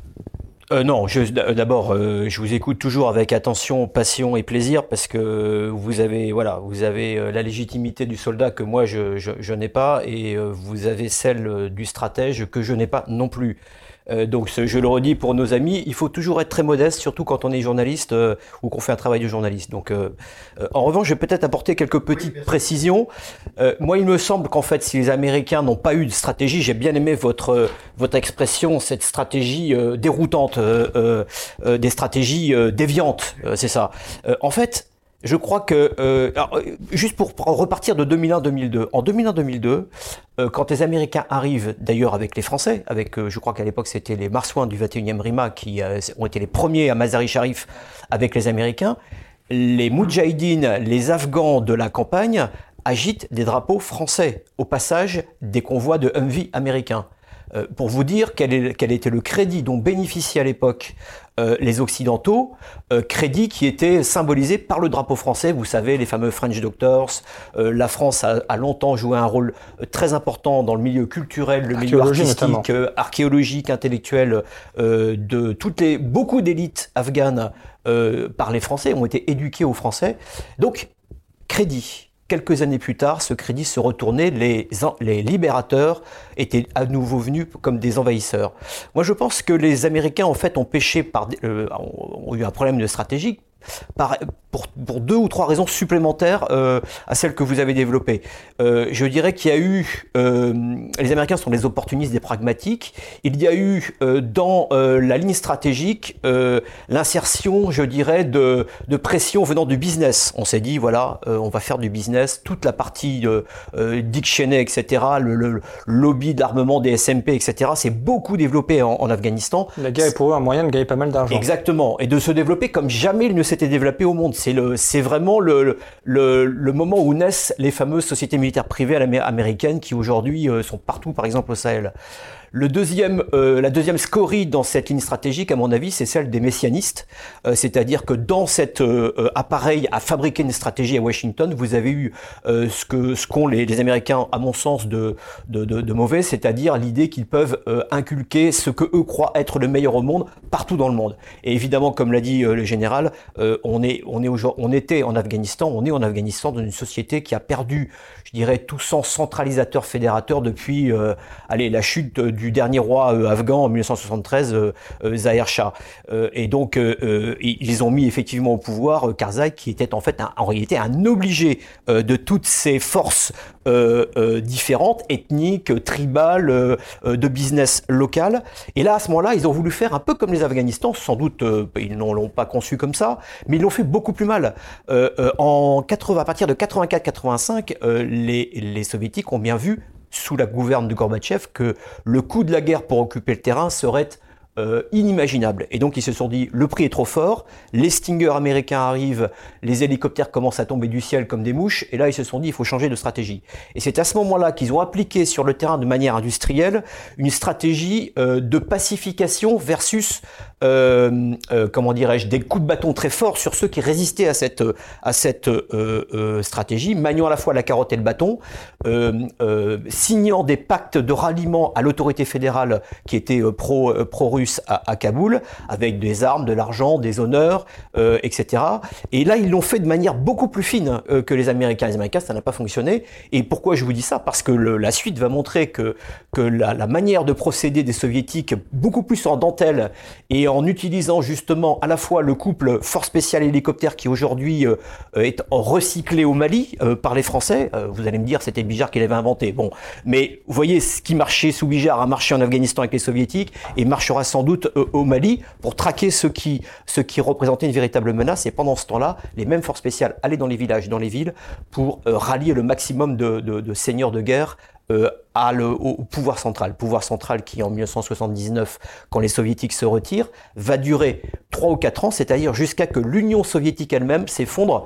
Speaker 5: Euh, non, je, d'abord, euh, je vous écoute toujours avec attention, passion et plaisir parce que vous avez, voilà, vous avez la légitimité du soldat que moi je, je, je n'ai pas et euh, vous avez celle du stratège que je n'ai pas non plus. Euh, donc, je le redis pour nos amis, il faut toujours être très modeste, surtout quand on est journaliste euh, ou qu'on fait un travail de journaliste. Donc, euh, euh, en revanche, je vais peut-être apporter quelques petites oui, précisions. Euh, moi, il me semble qu'en fait, si les Américains n'ont pas eu de stratégie, j'ai bien aimé votre euh, votre expression, cette stratégie euh, déroutante, euh, euh, des stratégies euh, déviantes, euh, c'est ça. Euh, en fait. Je crois que, euh, alors, juste pour repartir de deux mille un deux mille deux, en deux mille un deux mille deux, euh, quand les Américains arrivent, d'ailleurs avec les Français, avec, euh, je crois qu'à l'époque c'était les marsouins du vingt et unième Rima qui euh, ont été les premiers à Mazar-i-Sharif avec les Américains, les Moudjahidines, les Afghans de la campagne agitent des drapeaux français au passage des convois de Humvee américains. Euh, pour vous dire quel, est, quel était le crédit dont bénéficiaient à l'époque euh, les Occidentaux, euh, crédit qui était symbolisé par le drapeau français, vous savez, les fameux French Doctors. Euh, la France a, a longtemps joué un rôle très important dans le milieu culturel, le milieu artistique, euh, archéologique, intellectuel, euh, de toutes les, beaucoup d'élites afghanes euh, par les Français, ont été éduquées aux Français. Donc, crédit. Quelques années plus tard, ce crédit se retournait, les, les libérateurs étaient à nouveau venus comme des envahisseurs. Moi, je pense que les Américains, en fait, ont péché par, euh, ont eu un problème de stratégie par, pour, pour deux ou trois raisons supplémentaires euh, à celles que vous avez développées. Euh, je dirais qu'il y a eu, euh, les Américains sont des opportunistes, des pragmatiques. Il y a eu euh, dans euh, la ligne stratégique euh, l'insertion, je dirais, de, de pression venant du business. On s'est dit, voilà, euh, on va faire du business, toute la partie euh, euh, Dick Cheney, et cetera, le, le, le lobby d'armement des S M P, et cetera, c'est beaucoup développé en, en Afghanistan.
Speaker 4: La guerre est pour eux un moyen de gagner pas mal d'argent.
Speaker 5: Exactement, et de se développer comme jamais il ne s'était développé au monde. C'est, le, c'est vraiment le, le, le moment où naissent les fameuses sociétés militaires privées américaines qui aujourd'hui euh, sont partout, par exemple au Sahel. Le deuxième, euh, la deuxième scorie dans cette ligne stratégique, à mon avis, c'est celle des messianistes. Euh, c'est-à-dire que dans cet euh, appareil à fabriquer une stratégie à Washington, vous avez eu euh, ce que ce qu'ont les, les Américains, à mon sens, de, de, de, de mauvais, c'est-à-dire l'idée qu'ils peuvent euh, inculquer ce que eux croient être le meilleur au monde partout dans le monde. Et évidemment, comme l'a dit euh, le général, euh, on est, on est aujourd'hui, on était en Afghanistan, on est en Afghanistan dans une société qui a perdu, je dirais, tout sens centralisateur, fédérateur depuis, euh, allez, la chute de du dernier roi euh, afghan en mille neuf cent soixante-treize, euh, euh, Zahir Shah. Euh, et donc, euh, euh, ils ont mis effectivement au pouvoir euh, Karzai, qui était en fait, un, en réalité, un obligé euh, de toutes ces forces euh, euh, différentes, ethniques, tribales, euh, euh, de business local. Et là, à ce moment-là, ils ont voulu faire un peu comme les Afghanistan. Sans doute, euh, ils ne l'ont pas conçu comme ça, mais ils l'ont fait beaucoup plus mal. Euh, euh, en quatre-vingts, à partir de quatre-vingt-quatre quatre-vingt-cinq, euh, les, les Soviétiques ont bien vu, sous la gouverne de Gorbatchev, que le coût de la guerre pour occuper le terrain serait euh, inimaginable. Et donc ils se sont dit, le prix est trop fort, les Stinger américains arrivent, les hélicoptères commencent à tomber du ciel comme des mouches, et là ils se sont dit, il faut changer de stratégie. Et c'est à ce moment-là qu'ils ont appliqué sur le terrain de manière industrielle une stratégie euh, de pacification versus, euh, euh, comment dirais-je, des coups de bâton très forts sur ceux qui résistaient à cette, à cette euh, euh, stratégie, maniant à la fois la carotte et le bâton, euh, euh, signant des pactes de ralliement à l'autorité fédérale qui était euh, pro, euh, pro-russe à, à Kaboul, avec des armes, de l'argent, des honneurs, euh, et cetera. Et là, ils l'ont fait de manière beaucoup plus fine euh, que les Américains. Les Américains, ça n'a pas fonctionné. Et pourquoi je vous dis ça? Parce que le, la suite va montrer que, que la, la manière de procéder des Soviétiques, beaucoup plus en dentelle et en utilisant justement à la fois le couple force spéciale hélicoptère qui aujourd'hui euh, est recyclé au Mali euh, par les Français. Euh, vous allez me dire, c'était Bijard qui l'avait inventé. Bon, mais vous voyez, ce qui marchait sous Bijard a marché en Afghanistan avec les Soviétiques et marchera sans doute euh, au Mali pour traquer ceux qui, ceux qui représentaient une véritable menace. Et pendant ce temps-là, les mêmes forces spéciales allaient dans les villages, dans les villes, pour euh, rallier le maximum de, de, de seigneurs de guerre euh, à le, au, au pouvoir central. Pouvoir central qui, en mille neuf cent soixante-dix-neuf, quand les Soviétiques se retirent, va durer trois ou quatre ans, c'est-à-dire jusqu'à que l'Union soviétique elle-même s'effondre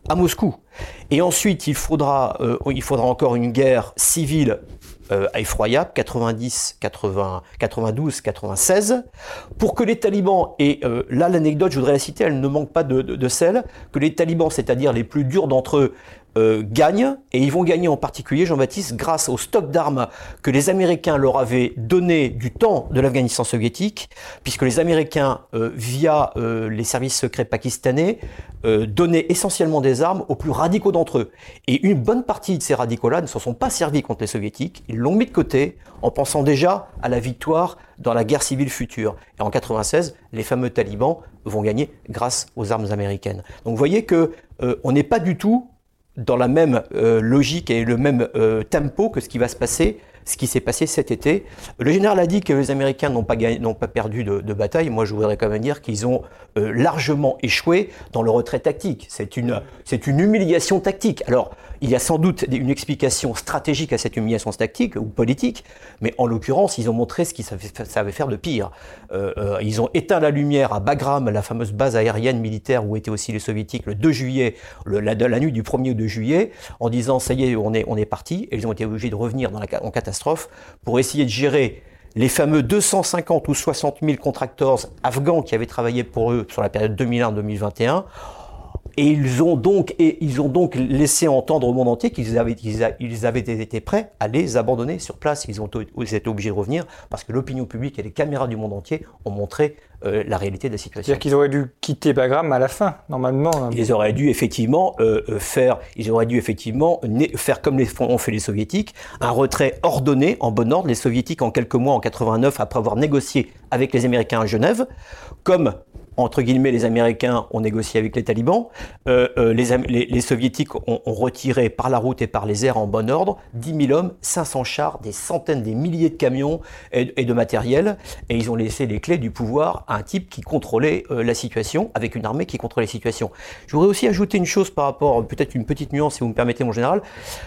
Speaker 5: à Moscou. Et ensuite, il faudra, euh, il faudra encore une guerre civile euh, effroyable, quatre-vingt-dix, quatre-vingts, quatre-vingt-douze, quatre-vingt-seize, pour que les talibans, et euh, là l'anecdote, je voudrais la citer, elle ne manque pas de, de, de celle, que les talibans, c'est-à-dire les plus durs d'entre eux, Euh, gagnent, et ils vont gagner en particulier, Jean-Baptiste, grâce au stock d'armes que les Américains leur avaient donné du temps de l'Afghanistan soviétique, puisque les Américains, euh, via euh, les services secrets pakistanais, euh, donnaient essentiellement des armes aux plus radicaux d'entre eux. Et une bonne partie de ces radicaux-là ne s'en sont pas servis contre les soviétiques, ils l'ont mis de côté en pensant déjà à la victoire dans la guerre civile future. Et en quatre-vingt-seize, les fameux talibans vont gagner grâce aux armes américaines. Donc vous voyez que euh, on n'est pas du tout dans la même euh, logique et le même euh, tempo que ce qui va se passer, ce qui s'est passé cet été. Le général a dit que les Américains n'ont pas, gagné, n'ont pas perdu de, de bataille. Moi, je voudrais quand même dire qu'ils ont euh, largement échoué dans le retrait tactique. C'est une, c'est une humiliation tactique. Alors, il y a sans doute une explication stratégique à cette humiliation tactique ou politique, mais en l'occurrence, ils ont montré ce qu'ils savaient, savaient faire de pire. Euh, euh, ils ont éteint la lumière à Bagram, la fameuse base aérienne militaire où étaient aussi les soviétiques, le deux juillet, le, la, la nuit du premier au deux juillet, en disant ça y est, on est, on est parti. Et ils ont été obligés de revenir dans la, en catastrophe pour essayer de gérer les fameux deux cent cinquante ou soixante mille contractors afghans qui avaient travaillé pour eux sur la période deux mille un deux mille vingt et un. Et ils ont donc, et ils ont donc laissé entendre au monde entier qu'ils avaient, qu'ils a, ils avaient été prêts à les abandonner sur place. Ils ont ils étaient obligés de revenir parce que l'opinion publique et les caméras du monde entier ont montré euh, la réalité de la situation.
Speaker 4: C'est-à-dire qu'ils auraient dû quitter Bagram à la fin, normalement.
Speaker 5: Ils auraient dû effectivement euh, faire, ils auraient dû effectivement faire comme les, ont fait les Soviétiques, un retrait ordonné, en bon ordre. Les Soviétiques, en quelques mois, en quatre-vingt-neuf, après avoir négocié avec les Américains à Genève, comme entre guillemets, les Américains ont négocié avec les talibans. Euh, euh, les, les, les Soviétiques ont, ont retiré par la route et par les airs en bon ordre dix mille hommes, cinq cents chars, des centaines, des milliers de camions et, et de matériel. Et ils ont laissé les clés du pouvoir à un type qui contrôlait euh, la situation, avec une armée qui contrôlait la situation. Je voudrais aussi ajouter une chose par rapport, peut-être une petite nuance, si vous me permettez, mon général.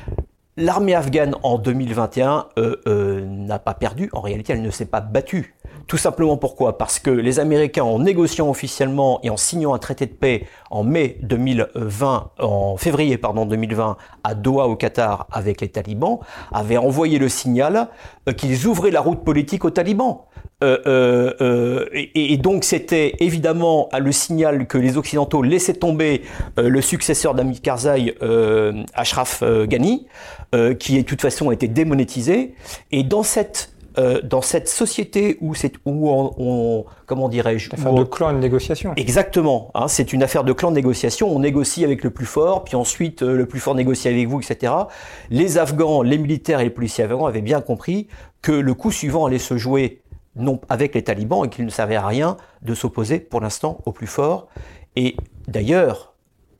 Speaker 5: L'armée afghane en deux mille vingt et un euh, euh, n'a pas perdu. En réalité, elle ne s'est pas battue. Tout simplement pourquoi ? Parce que les Américains, en négociant officiellement et en signant un traité de paix en mai deux mille vingt, en février pardon deux mille vingt à Doha au Qatar avec les talibans, avaient envoyé le signal euh, qu'ils ouvraient la route politique aux talibans. Euh, euh, euh, et, et donc c'était évidemment le signal que les Occidentaux laissaient tomber euh, le successeur d'Hamid Karzai, euh, Ashraf euh, Ghani, euh, qui de toute façon a été démonétisé. Et dans cette Euh, dans cette société où, c'est, où on, on, comment dirais-je,
Speaker 4: affaire de clan et de négociation.
Speaker 5: Exactement, hein, c'est une affaire de clan de négociation. On négocie avec le plus fort, puis ensuite euh, le plus fort négocie avec vous, et cetera. Les Afghans, les militaires et les policiers afghans avaient bien compris que le coup suivant allait se jouer non avec les talibans et qu'il ne servait à rien de s'opposer pour l'instant au plus fort. Et d'ailleurs,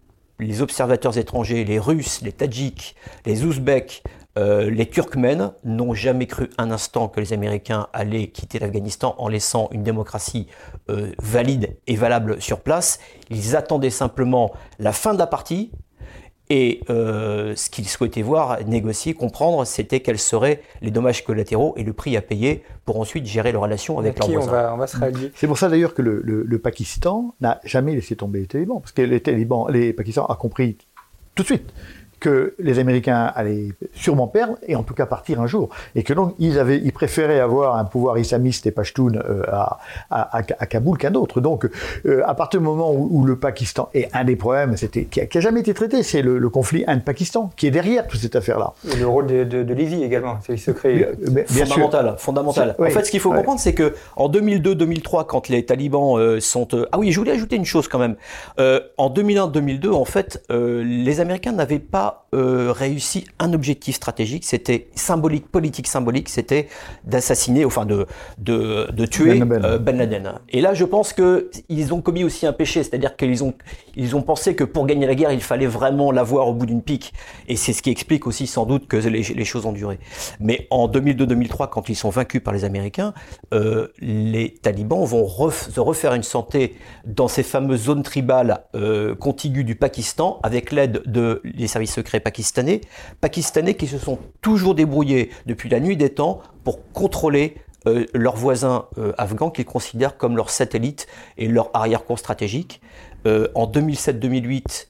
Speaker 5: les observateurs étrangers, les Russes, les Tadjiks, les Ouzbeks, Euh, les Turkmènes n'ont jamais cru un instant que les Américains allaient quitter l'Afghanistan en laissant une démocratie euh, valide et valable sur place. Ils attendaient simplement la fin de la partie et euh, ce qu'ils souhaitaient voir, négocier, comprendre, c'était quels seraient les dommages collatéraux et le prix à payer pour ensuite gérer leurs relations avec leurs voisins.
Speaker 4: On va, on va se rallier.
Speaker 6: C'est pour ça d'ailleurs que le, le, le Pakistan n'a jamais laissé tomber les talibans, parce que les talibans, les Pakistans a compris tout de suite que les Américains allaient sûrement perdre, et en tout cas partir un jour. Et que donc, ils, avaient, ils préféraient avoir un pouvoir islamiste et pachtoun euh, à, à, à Kaboul qu'un autre. Donc, euh, à partir du moment où, où le Pakistan, et un des problèmes c'était, qui n'a jamais été traité, c'est le, le conflit Inde-Pakistan, qui est derrière toute cette affaire-là.
Speaker 4: Et le rôle de, de, de Lévy également, c'est le secret.
Speaker 5: Bien, bien fondamental, sûr. fondamental. Oui, en fait, ce qu'il faut oui. comprendre, c'est que en deux mille deux deux mille trois, quand les talibans euh, sont... Euh, ah oui, je voulais ajouter une chose quand même. Euh, en deux mille un deux mille deux, en fait, euh, les Américains n'avaient pas Euh, réussi un objectif stratégique, c'était symbolique, politique symbolique, c'était d'assassiner, enfin de, de, de tuer Ben Laden. Euh, Ben Laden. Et là, je pense qu'ils ont commis aussi un péché, c'est-à-dire qu'ils ont, ils ont pensé que pour gagner la guerre, il fallait vraiment l'avoir au bout d'une pique. Et c'est ce qui explique aussi sans doute que les, les choses ont duré. Mais en deux mille deux deux mille trois, quand ils sont vaincus par les Américains, euh, les talibans vont ref, se refaire une santé dans ces fameuses zones tribales euh, contiguës du Pakistan, avec l'aide de les services secrets pakistanais, pakistanais qui se sont toujours débrouillés depuis la nuit des temps pour contrôler euh, leurs voisins euh, afghans qu'ils considèrent comme leurs satellites et leur arrière-cour stratégique. Euh, en deux mille sept deux mille huit,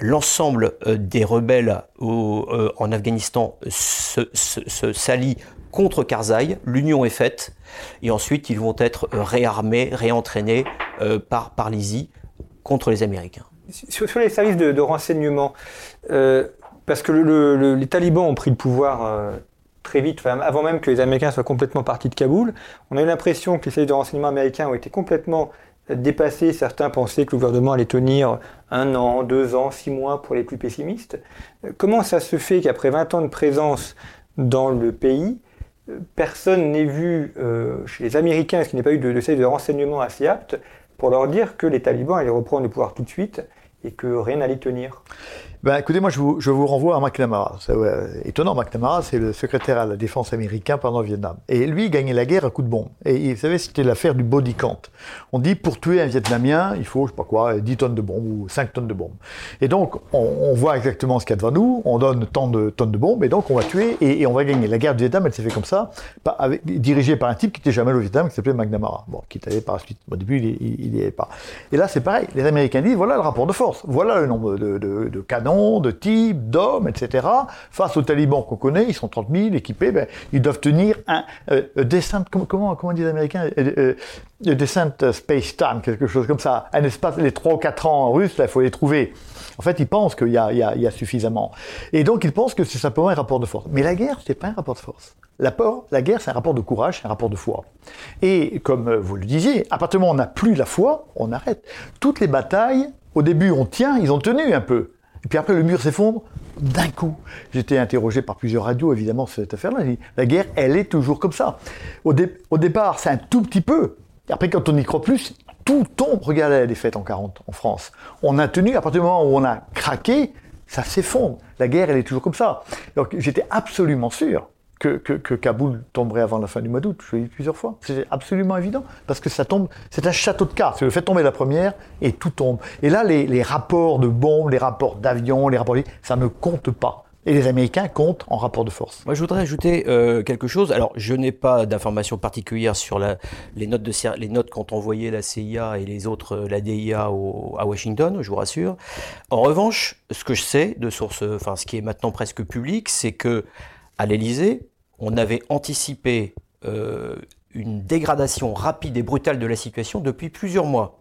Speaker 5: l'ensemble euh, des rebelles au, euh, en Afghanistan se, se, se s'allient contre Karzai, l'union est faite, et ensuite ils vont être réarmés, réentraînés euh, par, par l'I S I contre les Américains.
Speaker 4: Sur, sur les services de, de renseignement, euh, parce que le, le, les talibans ont pris le pouvoir euh, très vite, enfin, avant même que les Américains soient complètement partis de Kaboul, on a eu l'impression que les services de renseignement américains ont été complètement dépassés. Certains pensaient que le gouvernement allait tenir un an, deux ans, six mois pour les plus pessimistes. Comment ça se fait qu'après vingt ans de présence dans le pays, personne n'ait vu euh, chez les Américains, est-ce qu'il n'y a pas eu de, de service de renseignement assez apte pour leur dire que les talibans allaient reprendre le pouvoir tout de suite et que rien n'allait tenir?
Speaker 6: Ben, écoutez, moi je vous, je vous renvoie à McNamara. C'est ouais, étonnant, McNamara, c'est le secrétaire à la défense américain pendant le Vietnam. Et lui, il gagnait la guerre à coups de bombe. Et vous savez, c'était l'affaire du body count. On dit, pour tuer un Vietnamien, il faut, je sais pas quoi, dix tonnes de bombes ou cinq tonnes de bombes. Et donc, on, on voit exactement ce qu'il y a devant nous, on donne tant de tonnes de bombes, et donc on va tuer, et, et on va gagner. La guerre du Vietnam, elle s'est fait comme ça, pas, avec, dirigée par un type qui était jamais au Vietnam, qui s'appelait McNamara. Bon, qui est allé par la suite. Au début, il n'y allait pas. Et là, c'est pareil. Les Américains disent, voilà le rapport de force. Voilà le nombre de, de, de canons, de tirs, d'hommes, et cetera. Face aux talibans qu'on connaît, ils sont trente mille équipés, ben, ils doivent tenir un euh, descent, comment, comment, comment disent les Américains, euh, euh, descent space time, quelque chose comme ça, un espace, les trois ou quatre ans russes, il faut les trouver. En fait, ils pensent qu'il y a, il y a, il y a suffisamment. Et donc, ils pensent que c'est simplement un rapport de force. Mais la guerre, c'est pas un rapport de force. La, peur, la guerre, c'est un rapport de courage, c'est un rapport de foi. Et comme vous le disiez, à partir du moment où on n'a plus la foi, on arrête. Toutes les batailles, au début, on tient, ils ont tenu un peu. Et puis après, le mur s'effondre d'un coup. J'étais interrogé par plusieurs radios, évidemment, sur cette affaire-là. La guerre, elle est toujours comme ça. Au, dé- au départ, c'est un tout petit peu. Et après, quand on y croit plus, tout tombe. Regardez la défaite en quarante, en France. On a tenu, à partir du moment où on a craqué, ça s'effondre. La guerre, elle est toujours comme ça. Donc, j'étais absolument sûr que, que, que Kaboul tomberait avant la fin du mois d'août. Je l'ai dit plusieurs fois. C'est absolument évident. Parce que ça tombe, c'est un château de cartes. C'est le fait tomber la première et tout tombe. Et là, les, les rapports de bombes, les rapports d'avions, les rapports, ça ne compte pas. Et les Américains comptent en rapport de force.
Speaker 5: Moi, je voudrais ajouter euh, quelque chose. Alors, je n'ai pas d'informations particulières sur la, les notes de les notes qu'ont envoyées la C I A et les autres, la D I A au, à Washington, je vous rassure. En revanche, ce que je sais de sources, enfin, ce qui est maintenant presque public, c'est que à l'Élysée, on avait anticipé euh, une dégradation rapide et brutale de la situation depuis plusieurs mois.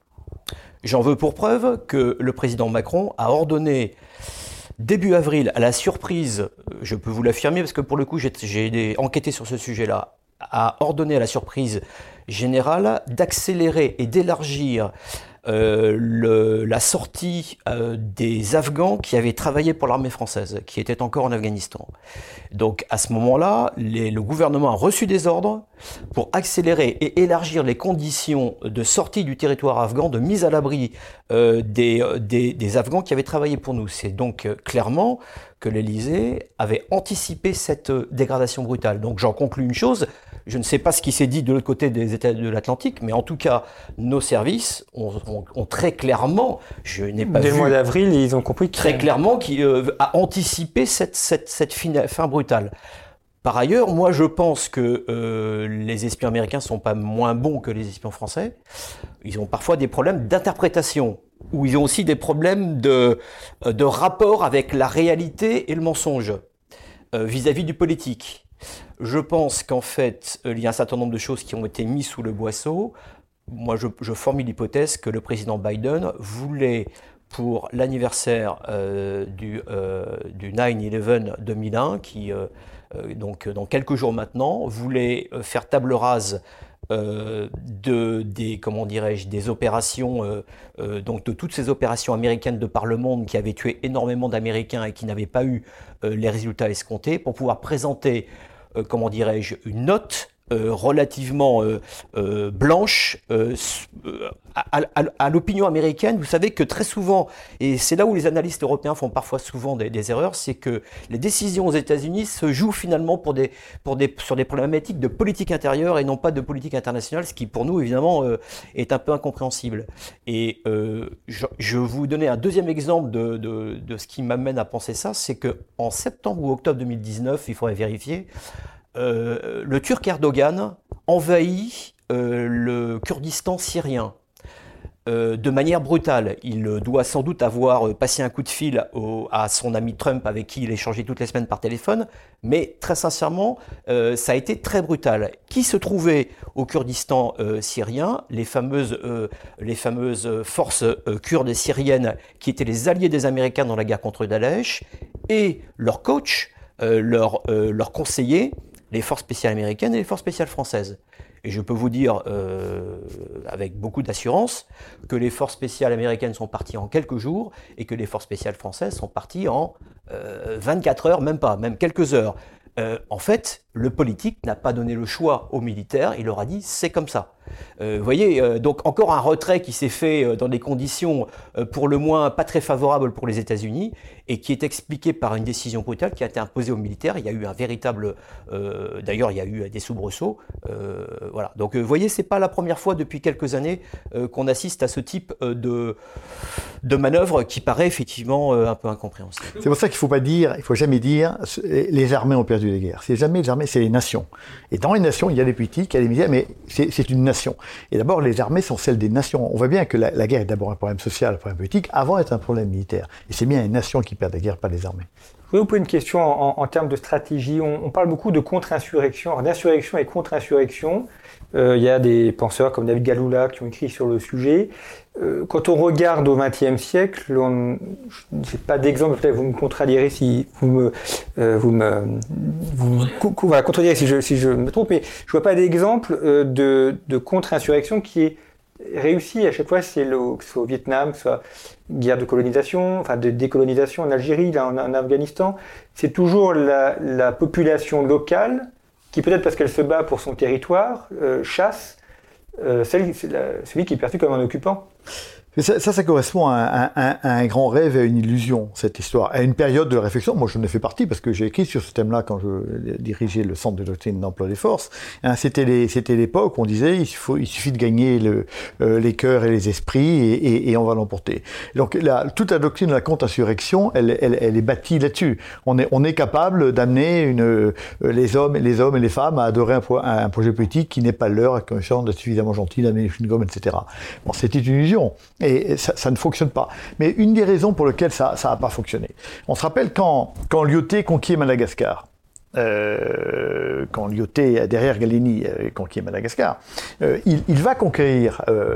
Speaker 5: J'en veux pour preuve que le président Macron a ordonné début avril, à la surprise, je peux vous l'affirmer parce que pour le coup j'ai, j'ai enquêté sur ce sujet-là, a ordonné à la surprise générale d'accélérer et d'élargir euh, le, la sortie euh, des Afghans qui avaient travaillé pour l'armée française, qui étaient encore en Afghanistan. Donc à ce moment-là, les, le gouvernement a reçu des ordres pour accélérer et élargir les conditions de sortie du territoire afghan, de mise à l'abri euh, des, des, des Afghans qui avaient travaillé pour nous. C'est donc euh, clairement que l'Élysée avait anticipé cette euh, dégradation brutale. Donc j'en conclus une chose, je ne sais pas ce qui s'est dit de l'autre côté des États de l'Atlantique, mais en tout cas, nos services ont, ont, ont très clairement, je n'ai pas
Speaker 4: Dès
Speaker 5: vu...
Speaker 4: le mois d'avril, ils ont compris
Speaker 5: Très
Speaker 4: que...
Speaker 5: clairement, qui euh, a anticipé cette, cette, cette fin, fin brutale. Par ailleurs, moi je pense que euh, les espions américains ne sont pas moins bons que les espions français. Ils ont parfois des problèmes d'interprétation, ou ils ont aussi des problèmes de, de rapport avec la réalité et le mensonge euh, vis-à-vis du politique. Je pense qu'en fait, il y a un certain nombre de choses qui ont été mises sous le boisseau. Moi, je, je formule l'hypothèse que le président Biden voulait, pour l'anniversaire euh, du, euh, du nine eleven deux mille un, qui, euh, euh, donc dans quelques jours maintenant, voulait faire table rase euh, de, des, comment dirais-je, des opérations, euh, euh, donc de toutes ces opérations américaines de par le monde qui avaient tué énormément d'Américains et qui n'avaient pas eu euh, les résultats escomptés, pour pouvoir présenter, euh, comment dirais-je, une note Euh, relativement euh, euh, blanche euh, à, à, à l'opinion américaine. Vous savez que très souvent, et c'est là où les analystes européens font parfois souvent des, des erreurs, c'est que les décisions aux États-Unis se jouent finalement pour des, pour des, sur des problématiques de politique intérieure et non pas de politique internationale, ce qui pour nous évidemment euh, est un peu incompréhensible. Et euh, je, je vais vous donner un deuxième exemple de, de, de ce qui m'amène à penser ça, c'est que en septembre ou octobre deux mille dix-neuf, il faudrait vérifier, Euh, le Turc Erdogan envahit euh, le Kurdistan syrien. euh, de manière brutale. Il doit sans doute avoir passé un coup de fil au, à son ami Trump avec qui il échangeait toutes les semaines par téléphone, mais très sincèrement, euh, ça a été très brutal. Qui se trouvait au Kurdistan euh, syrien, les fameuses, euh, les fameuses forces euh, kurdes syriennes qui étaient les alliés des Américains dans la guerre contre Daesh, et leur coach, euh, leur, euh, leur conseiller, les forces spéciales américaines et les forces spéciales françaises. Et je peux vous dire euh, avec beaucoup d'assurance que les forces spéciales américaines sont parties en quelques jours et que les forces spéciales françaises sont parties en euh, vingt-quatre heures, même pas, même quelques heures. Euh, en fait, le politique n'a pas donné le choix aux militaires, il leur a dit c'est comme ça. Euh, vous voyez, euh, donc encore un retrait qui s'est fait euh, dans des conditions euh, pour le moins pas très favorables pour les États-Unis et qui est expliqué par une décision brutale qui a été imposée aux militaires. Il y a eu un véritable, euh, d'ailleurs il y a eu des soubresauts. Euh, voilà. Donc euh, vous voyez, c'est pas la première fois depuis quelques années euh, qu'on assiste à ce type euh, de, de manœuvre qui paraît effectivement euh, un peu incompréhensible.
Speaker 6: C'est pour ça qu'il faut pas dire, il faut jamais dire les armées ont perdu les guerres. C'est jamais les armées, c'est les nations. Et dans les nations, il y a des politiques, il y a des militaires, mais c'est, c'est une nation. Et d'abord, les armées sont celles des nations. On voit bien que la, la guerre est d'abord un problème social, un problème politique, avant d'être un problème militaire. Et c'est bien les nations qui perdent la guerre, pas les armées.
Speaker 4: Je voudrais vous poser une question en, en termes de stratégie. On, on parle beaucoup de contre-insurrection, alors d'insurrection et contre-insurrection. Euh, il y a des penseurs comme David Galloula qui ont écrit sur le sujet. Euh, quand on regarde au vingtième siècle, on, je n'ai pas d'exemple, peut-être vous me contredirez si vous me, euh, vous me, vous, vous voilà, contredirez si je, si je me trompe, mais je vois pas d'exemple euh, de, de contre-insurrection qui est réussi à chaque fois, c'est le, que ce soit au Vietnam, que ce soit guerre de colonisation, enfin de décolonisation en Algérie, là, en, en Afghanistan, c'est toujours la, la population locale qui, peut-être parce qu'elle se bat pour son territoire, euh, chasse euh, celle, la, celui qui est perçu comme un occupant.
Speaker 6: Ça, ça, ça correspond à un, à, à un grand rêve et à une illusion, cette histoire, à une période de réflexion. Moi, je en ai fait partie parce que j'ai écrit sur ce thème-là quand je dirigeais le Centre de doctrine d'emploi des forces. Hein, c'était, les, c'était l'époque où on disait il, faut, il suffit de gagner le, euh, les cœurs et les esprits et, et, et on va l'emporter. Donc, la, toute la doctrine de la contre-insurrection, elle, elle, elle est bâtie là-dessus. On est, on est capable d'amener une, euh, les hommes, les hommes et les femmes à adorer un, pro, un projet politique qui n'est pas leur, à condition d'être suffisamment gentil, d'amener les chewing-gums, et cetera. Bon, c'était une illusion. Et ça, ça ne fonctionne pas. Mais une des raisons pour lesquelles ça n'a pas fonctionné. On se rappelle quand, quand Lyautey conquiert Madagascar, euh, quand Lyautey, derrière Gallieni, euh, conquiert Madagascar, euh, il, il va conquérir euh,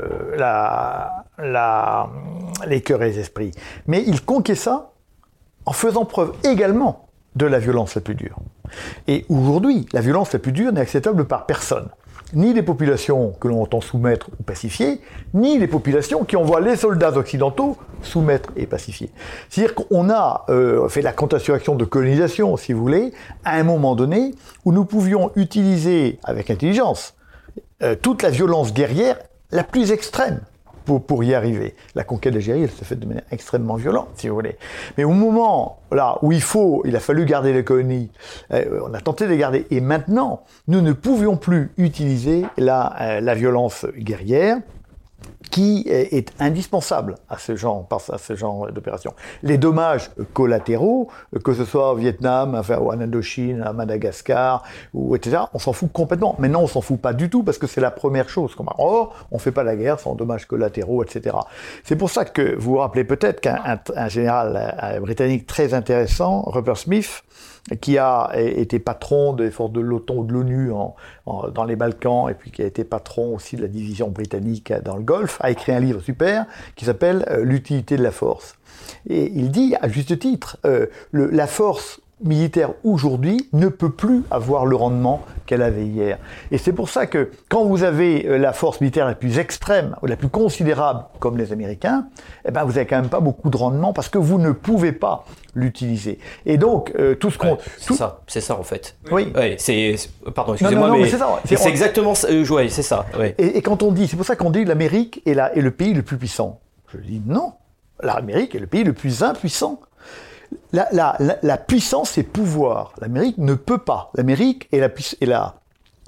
Speaker 6: la, la, les cœurs et les esprits. Mais il conquiert ça en faisant preuve également de la violence la plus dure. Et aujourd'hui, la violence la plus dure n'est acceptable par personne. Ni les populations que l'on entend soumettre ou pacifier, ni les populations qui envoient les soldats occidentaux soumettre et pacifier. C'est-à-dire qu'on a euh, fait la contre-insurrection de colonisation, si vous voulez, à un moment donné, où nous pouvions utiliser, avec intelligence, euh, toute la violence guerrière la plus extrême. Pour, pour y arriver. La conquête d'Algérie, elle se fait de manière extrêmement violente, si vous voulez. Mais au moment là où il faut, il a fallu garder les colonies, euh, on a tenté de les garder. Et maintenant, nous ne pouvions plus utiliser la, euh, la violence guerrière qui est indispensable à ce genre, à ce genre d'opération. Les dommages collatéraux, que ce soit au Vietnam, enfin, ou en Indochine, à Madagascar, ou et cetera, on s'en fout complètement. Maintenant, on s'en fout pas du tout parce que c'est la première chose. Or, on fait pas la guerre sans dommages collatéraux, et cetera. C'est pour ça que vous vous rappelez peut-être qu'un un, un général un britannique très intéressant, Rupert Smith, qui a été patron des forces de l'OTAN ou de l'ONU en, en, dans les Balkans, et puis qui a été patron aussi de la division britannique dans le Golfe, a écrit un livre super qui s'appelle euh, « L'utilité de la force ». Et il dit, à juste titre, euh, le, la force militaire aujourd'hui ne peut plus avoir le rendement qu'elle avait hier. Et c'est pour ça que quand vous avez la force militaire la plus extrême, ou la plus considérable, comme les Américains, eh ben vous avez quand même pas beaucoup de rendement parce que vous ne pouvez pas l'utiliser. Et donc, euh, tout ce qu'on...
Speaker 5: Ouais, c'est
Speaker 6: tout...
Speaker 5: ça, c'est ça en fait.
Speaker 6: Oui.
Speaker 5: Ouais, c'est, pardon, excusez-moi,
Speaker 6: non, non,
Speaker 5: mais,
Speaker 6: mais c'est, ça,
Speaker 5: c'est,
Speaker 6: c'est
Speaker 5: c'est exactement ça. Euh, ouais, c'est ça. Ouais.
Speaker 6: Et, et quand on dit, c'est pour ça qu'on dit l'Amérique est, la, est le pays le plus puissant. Je dis non, l'Amérique est le pays le plus impuissant. La, la, la, la puissance, c'est pouvoir. L'Amérique ne peut pas. L'Amérique est la, est la,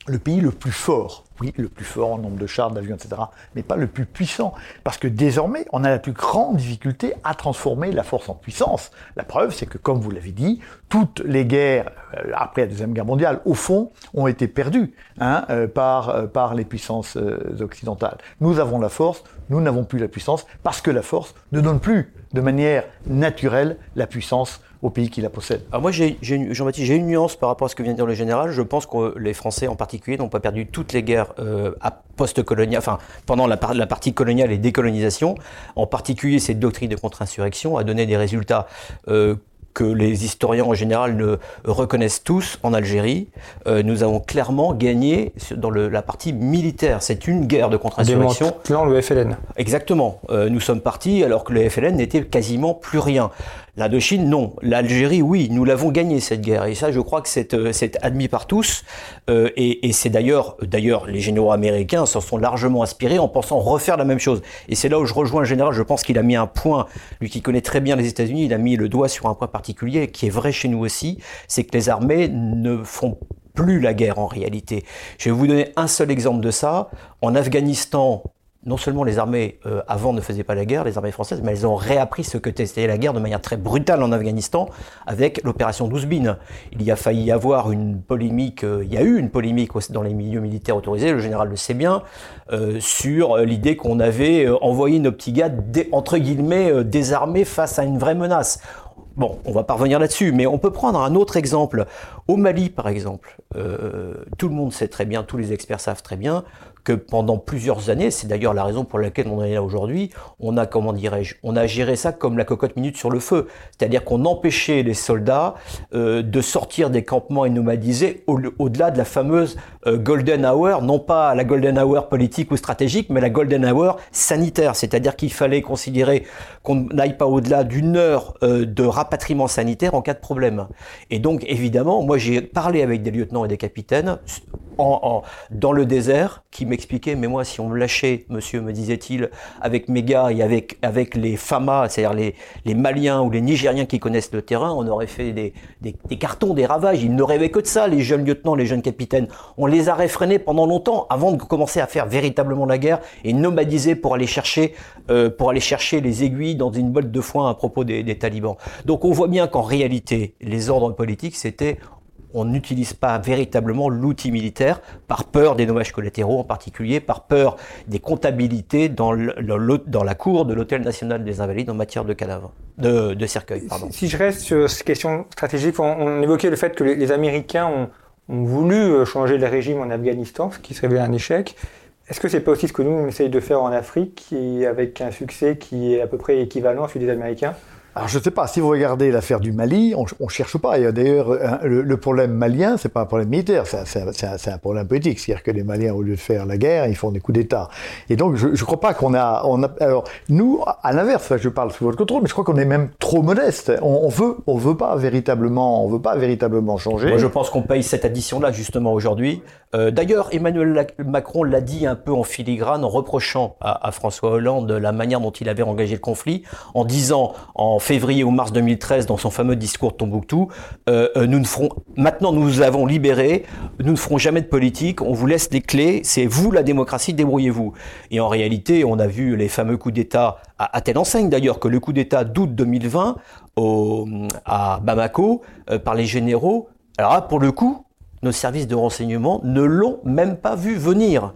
Speaker 6: le pays le plus fort. Oui, le plus fort en nombre de chars, d'avions, et cetera, mais pas le plus puissant. Parce que désormais, on a la plus grande difficulté à transformer la force en puissance. La preuve, c'est que, comme vous l'avez dit, toutes les guerres, euh, après la Deuxième Guerre mondiale, au fond, ont été perdues hein, euh, par, euh, par les puissances euh, occidentales. Nous avons la force, nous n'avons plus la puissance, parce que la force ne donne plus de manière naturelle la puissance au pays qui la possède.
Speaker 5: Alors moi, j'ai, j'ai une, Jean-Baptiste, j'ai une nuance par rapport à ce que vient de dire le général. Je pense que les Français en particulier n'ont pas perdu toutes les guerres euh, à post-colonial, enfin pendant la, par, la partie coloniale et décolonisation. En particulier, cette doctrine de contre-insurrection a donné des résultats euh, que les historiens en général ne reconnaissent tous en Algérie. Euh, nous avons clairement gagné dans le, la partie militaire. C'est une guerre de contre-insurrection.
Speaker 4: Démantelant le F L N.
Speaker 5: Exactement. Euh, nous sommes partis alors que le F L N n'était quasiment plus rien. L'Indochine, non. L'Algérie, oui, nous l'avons gagné cette guerre. Et ça, je crois que c'est, c'est admis par tous. Euh, et, et c'est d'ailleurs, d'ailleurs, les généraux américains s'en sont largement inspirés en pensant refaire la même chose. Et c'est là où je rejoins le général. Je pense qu'il a mis un point, lui qui connaît très bien les États-Unis, il a mis le doigt sur un point particulier qui est vrai chez nous aussi. C'est que les armées ne font plus la guerre en réalité. Je vais vous donner un seul exemple de ça. En Afghanistan, non seulement les armées euh, avant ne faisaient pas la guerre, les armées françaises, mais elles ont réappris ce que c'était la guerre de manière très brutale en Afghanistan avec l'opération Douze-Bine. Il y a failli y avoir une polémique, euh, il y a eu une polémique dans les milieux militaires autorisés, le général le sait bien, euh, sur l'idée qu'on avait euh, envoyé nos petits gars dé, entre guillemets euh, désarmés face à une vraie menace. Bon, on va pas revenir là-dessus, mais on peut prendre un autre exemple. Au Mali, par exemple, euh, tout le monde sait très bien, tous les experts savent très bien, que pendant plusieurs années, c'est d'ailleurs la raison pour laquelle on est là aujourd'hui, on a, comment dirais-je, on a géré ça comme la cocotte minute sur le feu. C'est-à-dire qu'on empêchait les soldats euh, de sortir des campements et nomadiser au, au-delà de la fameuse euh, golden hour, non pas la golden hour politique ou stratégique, mais la golden hour sanitaire. C'est-à-dire qu'il fallait considérer qu'on n'aille pas au-delà d'une heure euh, de rapatriement sanitaire en cas de problème. Et donc, évidemment, moi j'ai parlé avec des lieutenants et des capitaines en, en, dans le désert qui m'expliquaient, mais moi si on me lâchait, monsieur, me disait-il, avec mes gars et avec, avec les F A M A, c'est-à-dire les, les Maliens ou les Nigériens qui connaissent le terrain, on aurait fait des, des, des cartons, des ravages. Ils ne rêvaient que de ça, les jeunes lieutenants, les jeunes capitaines. On les a réfrénés pendant longtemps avant de commencer à faire véritablement la guerre et nomadiser pour aller chercher, euh, pour aller chercher les aiguilles dans une botte de foin à propos des, des talibans. Donc on voit bien qu'en réalité, les ordres politiques, c'était on n'utilise pas véritablement l'outil militaire par peur des dommages collatéraux, en particulier par peur des comptabilités dans, le, le, dans la cour de l'Hôtel National des Invalides en matière de cadavres, de, de cercueils. Pardon.
Speaker 4: Si je reste sur cette question stratégique, on, on évoquait le fait que les, les Américains ont, ont voulu changer le régime en Afghanistan, ce qui se révélait un échec. Est-ce que c'est pas aussi ce que nous on essaye de faire en Afrique, qui, avec un succès qui est à peu près équivalent à celui des Américains ?
Speaker 6: Alors je ne sais pas, si vous regardez l'affaire du Mali, on ne cherche pas. Et d'ailleurs, le, le problème malien, c'est pas un problème militaire, c'est, c'est, c'est, un, c'est un problème politique. C'est-à-dire que les Maliens, au lieu de faire la guerre, ils font des coups d'État. Et donc, je ne crois pas qu'on a, on a... Alors, nous, à l'inverse, je parle sous votre contrôle, mais je crois qu'on est même trop modeste. On, on veut, on veut pas véritablement, on veut pas véritablement changer.
Speaker 5: Moi, je pense qu'on paye cette addition-là, justement, aujourd'hui. Euh, d'ailleurs, Emmanuel Macron l'a dit un peu en filigrane, en reprochant à, à François Hollande la manière dont il avait engagé le conflit, en disant, en février ou mars deux mille treize, dans son fameux discours de Tombouctou, euh, nous ne ferons, maintenant nous nous avons libérés, nous ne ferons jamais de politique, on vous laisse les clés, c'est vous la démocratie, débrouillez-vous. Et en réalité, on a vu les fameux coups d'État, à, à telle enseigne d'ailleurs, que le coup d'État d'août deux mille vingt au, à Bamako, euh, par les généraux, alors là, pour le coup, nos services de renseignement ne l'ont même pas vu venir.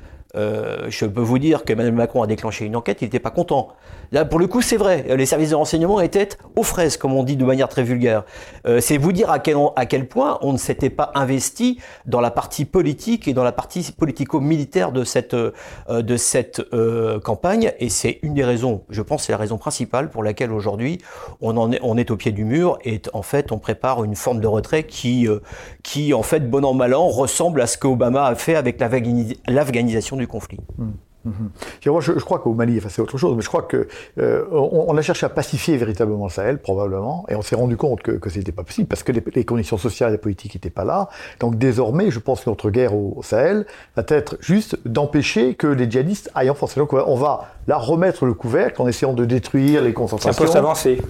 Speaker 5: Euh, je peux vous dire qu'Emmanuel Macron a déclenché une enquête, il n'était pas content. Là, pour le coup, c'est vrai, les services de renseignement étaient aux fraises, comme on dit de manière très vulgaire. Euh, c'est vous dire à quel, à quel point on ne s'était pas investi dans la partie politique et dans la partie politico-militaire de cette, euh, de cette euh, campagne. Et c'est une des raisons, je pense, c'est la raison principale pour laquelle aujourd'hui on, en est, on est au pied du mur et en fait on prépare une forme de retrait qui, euh, qui en fait, bon an mal an, ressemble à ce qu'Obama a fait avec l'afghanisation du conflit.
Speaker 6: Mmh. Mmh. Moi, je, je crois qu'au Mali, enfin, c'est autre chose, mais je crois que euh, on, on a cherché à pacifier véritablement le Sahel, probablement, et on s'est rendu compte que, que c'était pas possible parce que les, les conditions sociales et politiques n'étaient pas là. Donc désormais, je pense que notre guerre au, au Sahel va être juste d'empêcher que les djihadistes aillent en France. Donc on va là remettre le couvercle en essayant de détruire les concentrations.
Speaker 4: C'est un poste avancé.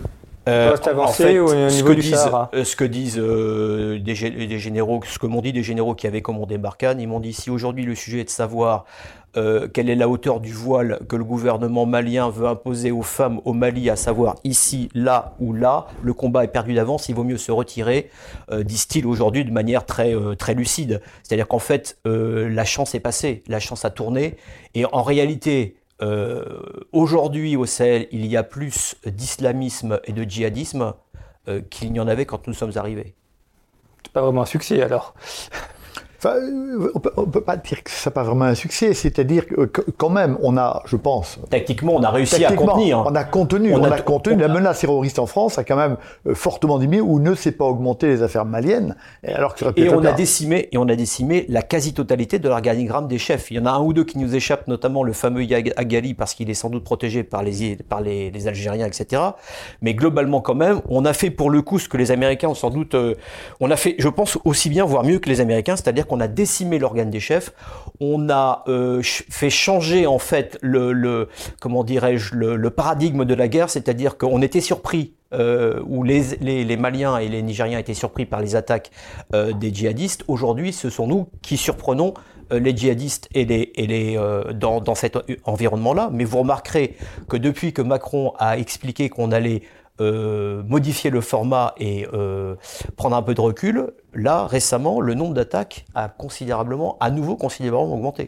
Speaker 4: Euh, Poste avancé
Speaker 5: en fait,
Speaker 4: au niveau
Speaker 5: ce que
Speaker 4: du
Speaker 5: disent,
Speaker 4: Sahara.
Speaker 5: Ce que disent euh, des, des généraux, ce que m'ont dit des généraux qui avaient commandé Barkhane, ils m'ont dit si aujourd'hui le sujet est de savoir euh, quelle est la hauteur du voile que le gouvernement malien veut imposer aux femmes au Mali, à savoir ici, là ou là, le combat est perdu d'avance, il vaut mieux se retirer, euh, disent-ils aujourd'hui de manière très, euh, très lucide. C'est-à-dire qu'en fait, euh, la chance est passée, la chance a tourné, et en réalité, Euh, aujourd'hui au Sahel, il y a plus d'islamisme et de djihadisme euh, qu'il n'y en avait quand nous sommes arrivés.
Speaker 4: C'est pas vraiment un succès alors.
Speaker 6: Enfin, on ne peut pas dire que ce n'est pas vraiment un succès, c'est-à-dire que quand même, on a, je pense...
Speaker 5: Tactiquement, on a réussi à contenir.
Speaker 6: On a contenu, on, on a, a contenu. On la menace terroriste en France a quand même euh, fortement diminué ou ne s'est pas augmenté les affaires maliennes, alors que ça aurait pu
Speaker 5: et
Speaker 6: être
Speaker 5: on
Speaker 6: le
Speaker 5: a
Speaker 6: cas.
Speaker 5: décimé Et on a décimé la quasi-totalité de l'organigramme des chefs. Il y en a un ou deux qui nous échappent, notamment le fameux Agali, parce qu'il est sans doute protégé par les, par les, les Algériens, et cetera. Mais globalement, quand même, on a fait pour le coup ce que les Américains ont sans doute... Euh, on a fait, je pense, aussi bien, voire mieux que les Américains, c'est-à-dire qu'on a décimé l'organe des chefs, on a euh, ch- fait changer en fait le, le comment dirais-je le, le paradigme de la guerre, c'est-à-dire qu'on était surpris euh, où les, les, les Maliens et les Nigériens étaient surpris par les attaques euh, des djihadistes. Aujourd'hui, ce sont nous qui surprenons euh, les djihadistes et les, et les euh, dans, dans cet environnement-là. Mais vous remarquerez que depuis que Macron a expliqué qu'on allait Euh, modifier le format et euh, prendre un peu de recul, là, récemment, le nombre d'attaques a considérablement, à nouveau considérablement augmenté.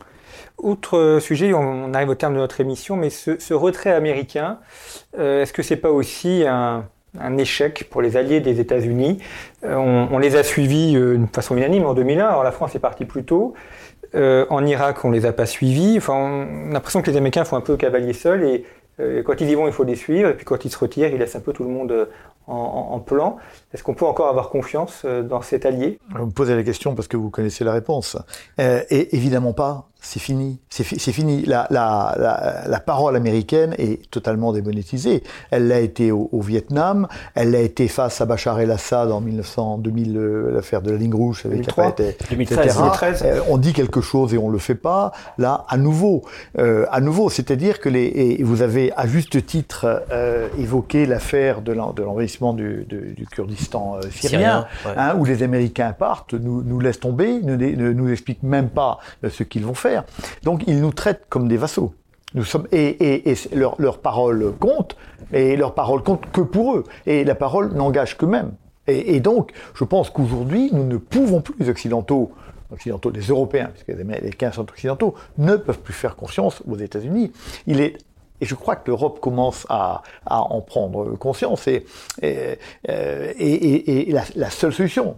Speaker 4: Autre sujet, on arrive au terme de notre émission, mais ce, ce retrait américain, euh, est-ce que c'est pas aussi un, un échec pour les alliés des États-Unis ? euh, on, on les a suivis euh, de façon unanime en deux mille un, alors la France est partie plus tôt. Euh, en Irak, on les a pas suivis. Enfin, on a l'impression que les Américains font un peu cavalier seul et euh, quand ils y vont, il faut les suivre. Et puis quand ils se retirent, ils laissent un peu tout le monde en, en, en plan. Est-ce qu'on peut encore avoir confiance dans cet allié ?
Speaker 6: Vous me posez la question parce que vous connaissez la réponse. Euh, et évidemment pas. C'est fini. C'est, fi- c'est fini. La, la, la, la parole américaine est totalement démonétisée. Elle l'a été au, au Vietnam. Elle l'a été face à Bachar el-Assad en mille neuf cents, deux mille, euh, l'affaire de la ligne rouge avec la palette,
Speaker 5: deux mille treize,
Speaker 6: et cetera.
Speaker 4: deux mille treize.
Speaker 6: Euh, on dit quelque chose et on le fait pas. Là, à nouveau, euh, à nouveau, c'est-à-dire que les, et vous avez à juste titre euh, évoqué l'affaire de, l'en, de l'envahissement du, de, du Kurdistan euh, syrien,
Speaker 5: Syrien, ouais.
Speaker 6: hein, où les Américains partent, nous, nous laissent tomber, ne, ne nous expliquent même pas euh, ce qu'ils vont faire. Donc ils nous traitent comme des vassaux. Nous sommes et, et, et leur, leur parole compte, et leur parole compte que pour eux. Et la parole n'engage qu'eux-mêmes. Et, et donc, je pense qu'aujourd'hui, nous ne pouvons plus, les Occidentaux, occidentaux, les Européens, puisque les Américains sont occidentaux, ne peuvent plus faire confiance aux États-Unis. Il est Et je crois que l'Europe commence à, à en prendre conscience. Et, et, et, et, et la, la seule solution,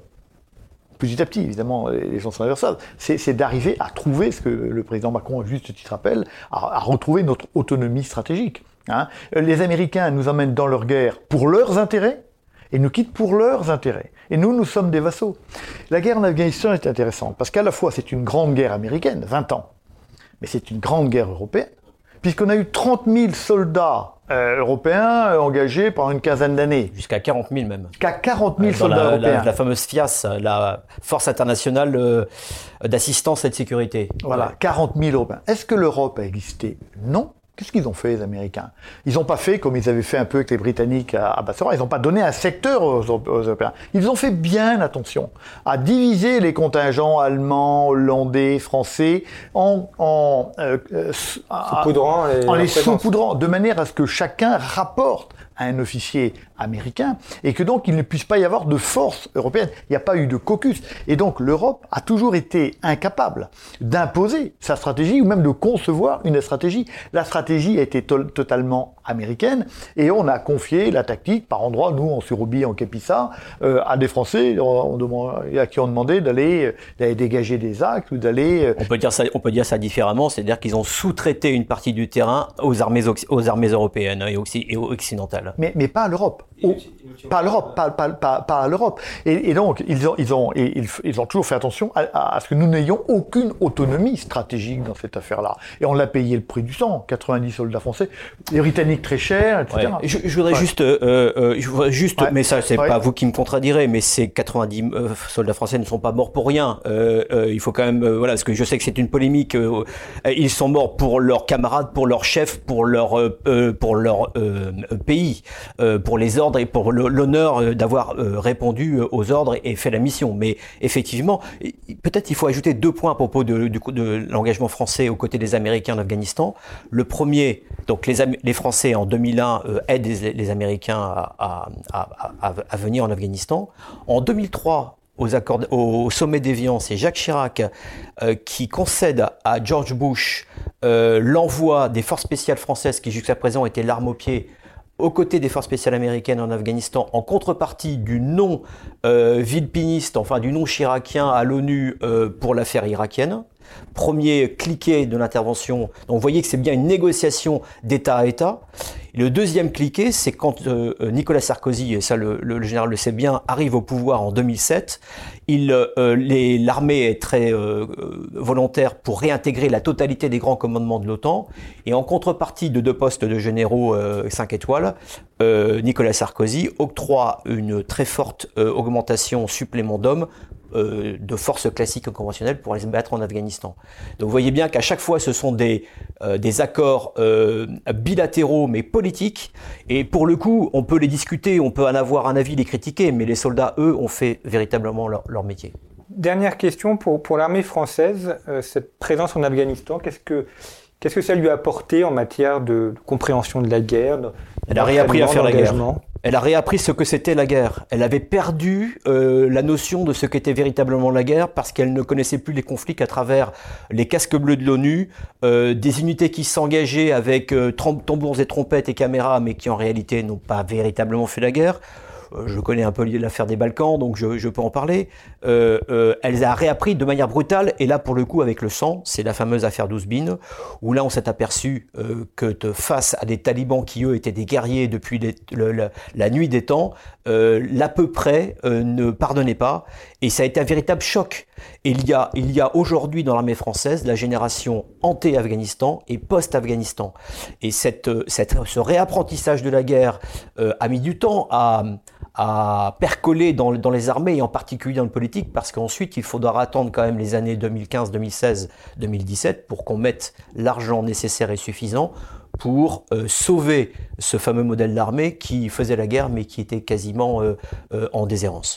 Speaker 6: petit à petit, évidemment, les gens sont inversables, c'est, c'est d'arriver à trouver ce que le président Macron, à juste titre rappelle, à, à retrouver notre autonomie stratégique. Hein. Les Américains nous emmènent dans leur guerre pour leurs intérêts et nous quittent pour leurs intérêts. Et nous, nous sommes des vassaux. La guerre en Afghanistan est intéressante parce qu'à la fois, c'est une grande guerre américaine, vingt ans, mais c'est une grande guerre européenne, puisqu'on a eu trente mille soldats euh, européens euh, engagés pendant une quinzaine d'années.
Speaker 5: Jusqu'à quarante mille même.
Speaker 6: Jusqu'à quarante mille
Speaker 5: Dans
Speaker 6: soldats
Speaker 5: la,
Speaker 6: européens.
Speaker 5: La, la fameuse F I A S, la Force internationale euh, d'assistance et de sécurité.
Speaker 6: Voilà,
Speaker 5: Ouais.
Speaker 6: quarante mille Européens. Est-ce que l'Europe a existé ? Non. Qu'est-ce qu'ils ont fait, les Américains ? Ils n'ont pas fait comme ils avaient fait un peu avec les Britanniques à, à Bassora. Ils n'ont pas donné un secteur aux, aux Européens. Ils ont fait bien attention à diviser les contingents allemands, hollandais, français en, en, euh, euh,
Speaker 4: Saupoudrant les-
Speaker 6: en
Speaker 4: leur
Speaker 6: les
Speaker 4: présence.
Speaker 6: saupoudrant, de manière à ce que chacun rapporte à un officier américain et que donc il ne puisse pas y avoir de force européenne. Il n'y a pas eu de caucus. Et donc l'Europe a toujours été incapable d'imposer sa stratégie ou même de concevoir une stratégie. La stratégie a été to- totalement américaine et on a confié la tactique par endroits, nous en Surobie, en Képissa, euh, à des Français on, on demande, à qui on demandait d'aller, d'aller dégager des actes ou d'aller... euh,
Speaker 5: On peut dire ça, on peut dire ça différemment, c'est-à-dire qu'ils ont sous-traité une partie du terrain aux armées, occ- aux armées européennes et, occ- et occidentales.
Speaker 6: Mais, mais pas à l'Europe. Au- pas à l'Europe, pas, pas, pas, pas à l'Europe. Et, et donc, ils ont, ils, ont, et ils, ils ont toujours fait attention à, à, à ce que nous n'ayons aucune autonomie stratégique dans cette affaire-là. Et on l'a payé le prix du sang, quatre-vingt-dix soldats français. Les Britanniques mécanique très chère, et cetera.
Speaker 5: Ouais. Je, je voudrais ouais. juste, euh, euh, je voudrais juste, ouais. mais ça, c'est ouais. pas vous qui me contredirez, mais ces quatre-vingt-dix euh, soldats français ne sont pas morts pour rien. Euh, euh, il faut quand même, euh, voilà, parce que je sais que c'est une polémique. Euh, ils sont morts pour leurs camarades, pour leurs chefs, pour leur, euh, pour leur euh, pays, euh, pour les ordres et pour le, l'honneur d'avoir euh, répondu aux ordres et fait la mission. Mais effectivement, peut-être il faut ajouter deux points à propos de, de, de l'engagement français aux côtés des Américains en Afghanistan. Le premier, donc les, les Français en deux mille un euh, aident les, les Américains à, à, à, à, à venir en Afghanistan. En deux mille trois, aux accords, au sommet d'Évian, c'est Jacques Chirac euh, qui concède à George Bush euh, l'envoi des forces spéciales françaises qui jusqu'à présent étaient l'arme au pied aux côtés des forces spéciales américaines en Afghanistan, en contrepartie du non euh, villepiniste, enfin du non chiracien à l'ONU euh, pour l'affaire irakienne. Premier cliquet de l'intervention. Donc vous voyez que c'est bien une négociation d'État à État. Et le deuxième cliquet, c'est quand euh, Nicolas Sarkozy, et ça le, le, le général le sait bien, arrive au pouvoir en deux mille sept. Il, euh, les, l'armée est très euh, volontaire pour réintégrer la totalité des grands commandements de l'OTAN. Et en contrepartie de deux postes de généraux euh, cinq étoiles, euh, Nicolas Sarkozy octroie une très forte euh, augmentation supplément d'hommes Euh, de forces classiques conventionnelles pour aller se battre en Afghanistan. Donc vous voyez bien qu'à chaque fois ce sont des, euh, des accords euh, bilatéraux mais politiques, et pour le coup on peut les discuter, on peut en avoir un avis, les critiquer, mais les soldats eux ont fait véritablement leur, leur métier.
Speaker 4: Dernière question pour, pour l'armée française, euh, cette présence en Afghanistan, qu'est-ce que, qu'est-ce que ça lui a apporté en matière de, de compréhension de la guerre, de,
Speaker 5: Elle a réappris à faire la guerre. Elle a réappris ce que c'était la guerre. Elle avait perdu euh, la notion de ce qu'était véritablement la guerre parce qu'elle ne connaissait plus les conflits qu'à travers les casques bleus de l'ONU, euh, des unités qui s'engageaient avec euh, tambours et trompettes et caméras, mais qui en réalité n'ont pas véritablement fait la guerre. Je connais un peu l'affaire des Balkans, donc je, je peux en parler. Euh, euh, elle a réappris de manière brutale, et là, pour le coup, avec le sang, c'est la fameuse affaire d'Ouzbine, où là, on s'est aperçu euh, que de, face à des talibans qui, eux, étaient des guerriers depuis les, le, la, la nuit des temps, euh, l'à peu près euh, ne pardonnait pas, et ça a été un véritable choc. Et il y a, il y a aujourd'hui dans l'armée française la génération anté-Afghanistan et post-Afghanistan. Et cette, cette, ce réapprentissage de la guerre euh, a mis du temps à... à percoler dans, dans les armées et en particulier dans le politique, parce qu'ensuite il faudra attendre quand même les années deux mille quinze, deux mille seize, deux mille dix-sept pour qu'on mette l'argent nécessaire et suffisant pour euh, sauver ce fameux modèle d'armée qui faisait la guerre mais qui était quasiment euh, euh, en déshérence.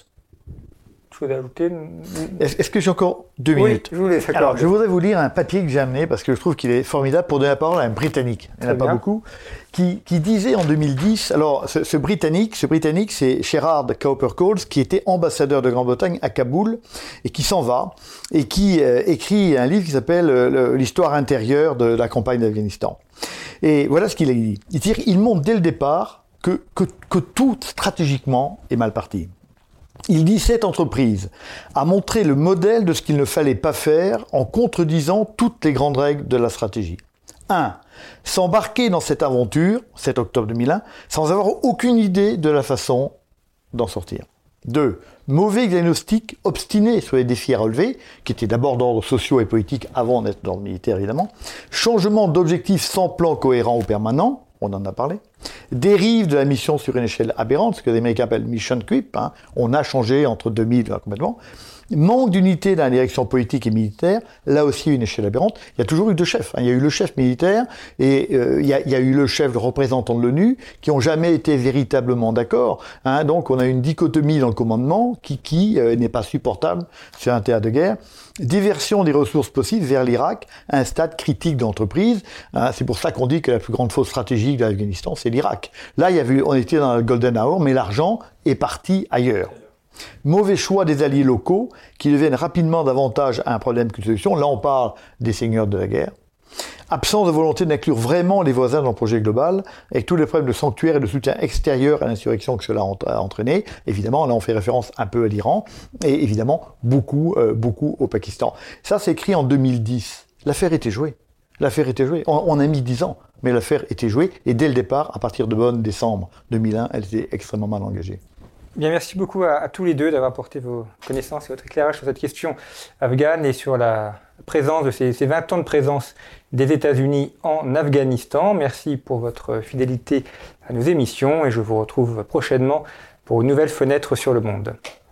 Speaker 4: Je voudrais ajouter...
Speaker 6: Est-ce, est-ce que j'ai encore deux
Speaker 4: oui,
Speaker 6: minutes?
Speaker 4: je voulais
Speaker 6: Alors, je voudrais vous lire un papier que j'ai amené parce que je trouve qu'il est formidable pour donner la parole à un Britannique. Il n'y en a pas beaucoup. Qui, qui disait en deux mille dix, alors ce, ce Britannique, ce Britannique, c'est Sherard Cowper-Coles, qui était ambassadeur de Grande-Bretagne à Kaboul et qui s'en va et qui euh, écrit un livre qui s'appelle euh, l'histoire intérieure de la campagne d'Afghanistan. Et voilà ce qu'il a dit. Il dit, il montre dès le départ que, que, que tout stratégiquement est mal parti. Il dit cette entreprise a montré le modèle de ce qu'il ne fallait pas faire en contredisant toutes les grandes règles de la stratégie. un. S'embarquer dans cette aventure, sept octobre deux mille un, sans avoir aucune idée de la façon d'en sortir. deux. Mauvais diagnostic obstiné sur les défis à relever, qui étaient d'abord d'ordre socio et politique avant d'être d'ordre militaire évidemment. Changement d'objectifs sans plan cohérent ou permanent. On en a parlé. Dérive de la mission sur une échelle aberrante, ce que les Américains appellent mission creep. Hein. On a changé entre deux mille complètement. Manque d'unité dans la direction politique et militaire, là aussi une échelle aberrante. Il y a toujours eu deux chefs. Hein. Il y a eu le chef militaire et euh, il, y a, il y a eu le chef, le représentant de l'ONU, qui n'ont jamais été véritablement d'accord. Hein. Donc on a une dichotomie dans le commandement qui, qui euh, n'est pas supportable sur un théâtre de guerre. Diversion des ressources possibles vers l'Irak, un stade critique d'entreprise. Hein. C'est pour ça qu'on dit que la plus grande faute stratégique de l'Afghanistan, c'est l'Irak. Là, il y avait, on était dans le golden hour, mais l'argent est parti ailleurs. Mauvais choix des alliés locaux qui deviennent rapidement davantage un problème qu'une solution. Là, on parle des seigneurs de la guerre. Absence de volonté d'inclure vraiment les voisins dans le projet global, avec tous les problèmes de sanctuaire et de soutien extérieur à l'insurrection que cela a entraîné. Évidemment, là, on fait référence un peu à l'Iran et évidemment beaucoup, euh, beaucoup au Pakistan. Ça, c'est écrit en deux mille dix. L'affaire était jouée. L'affaire était jouée. On, on a mis dix ans, mais l'affaire était jouée. Et dès le départ, à partir de bonne décembre deux mille un, elle était extrêmement mal engagée.
Speaker 4: Bien, merci beaucoup à, à tous les deux d'avoir apporté vos connaissances et votre éclairage sur cette question afghane et sur la présence de ces, ces vingt ans de présence des États-Unis en Afghanistan. Merci pour votre fidélité à nos émissions et je vous retrouve prochainement pour une nouvelle fenêtre sur le monde.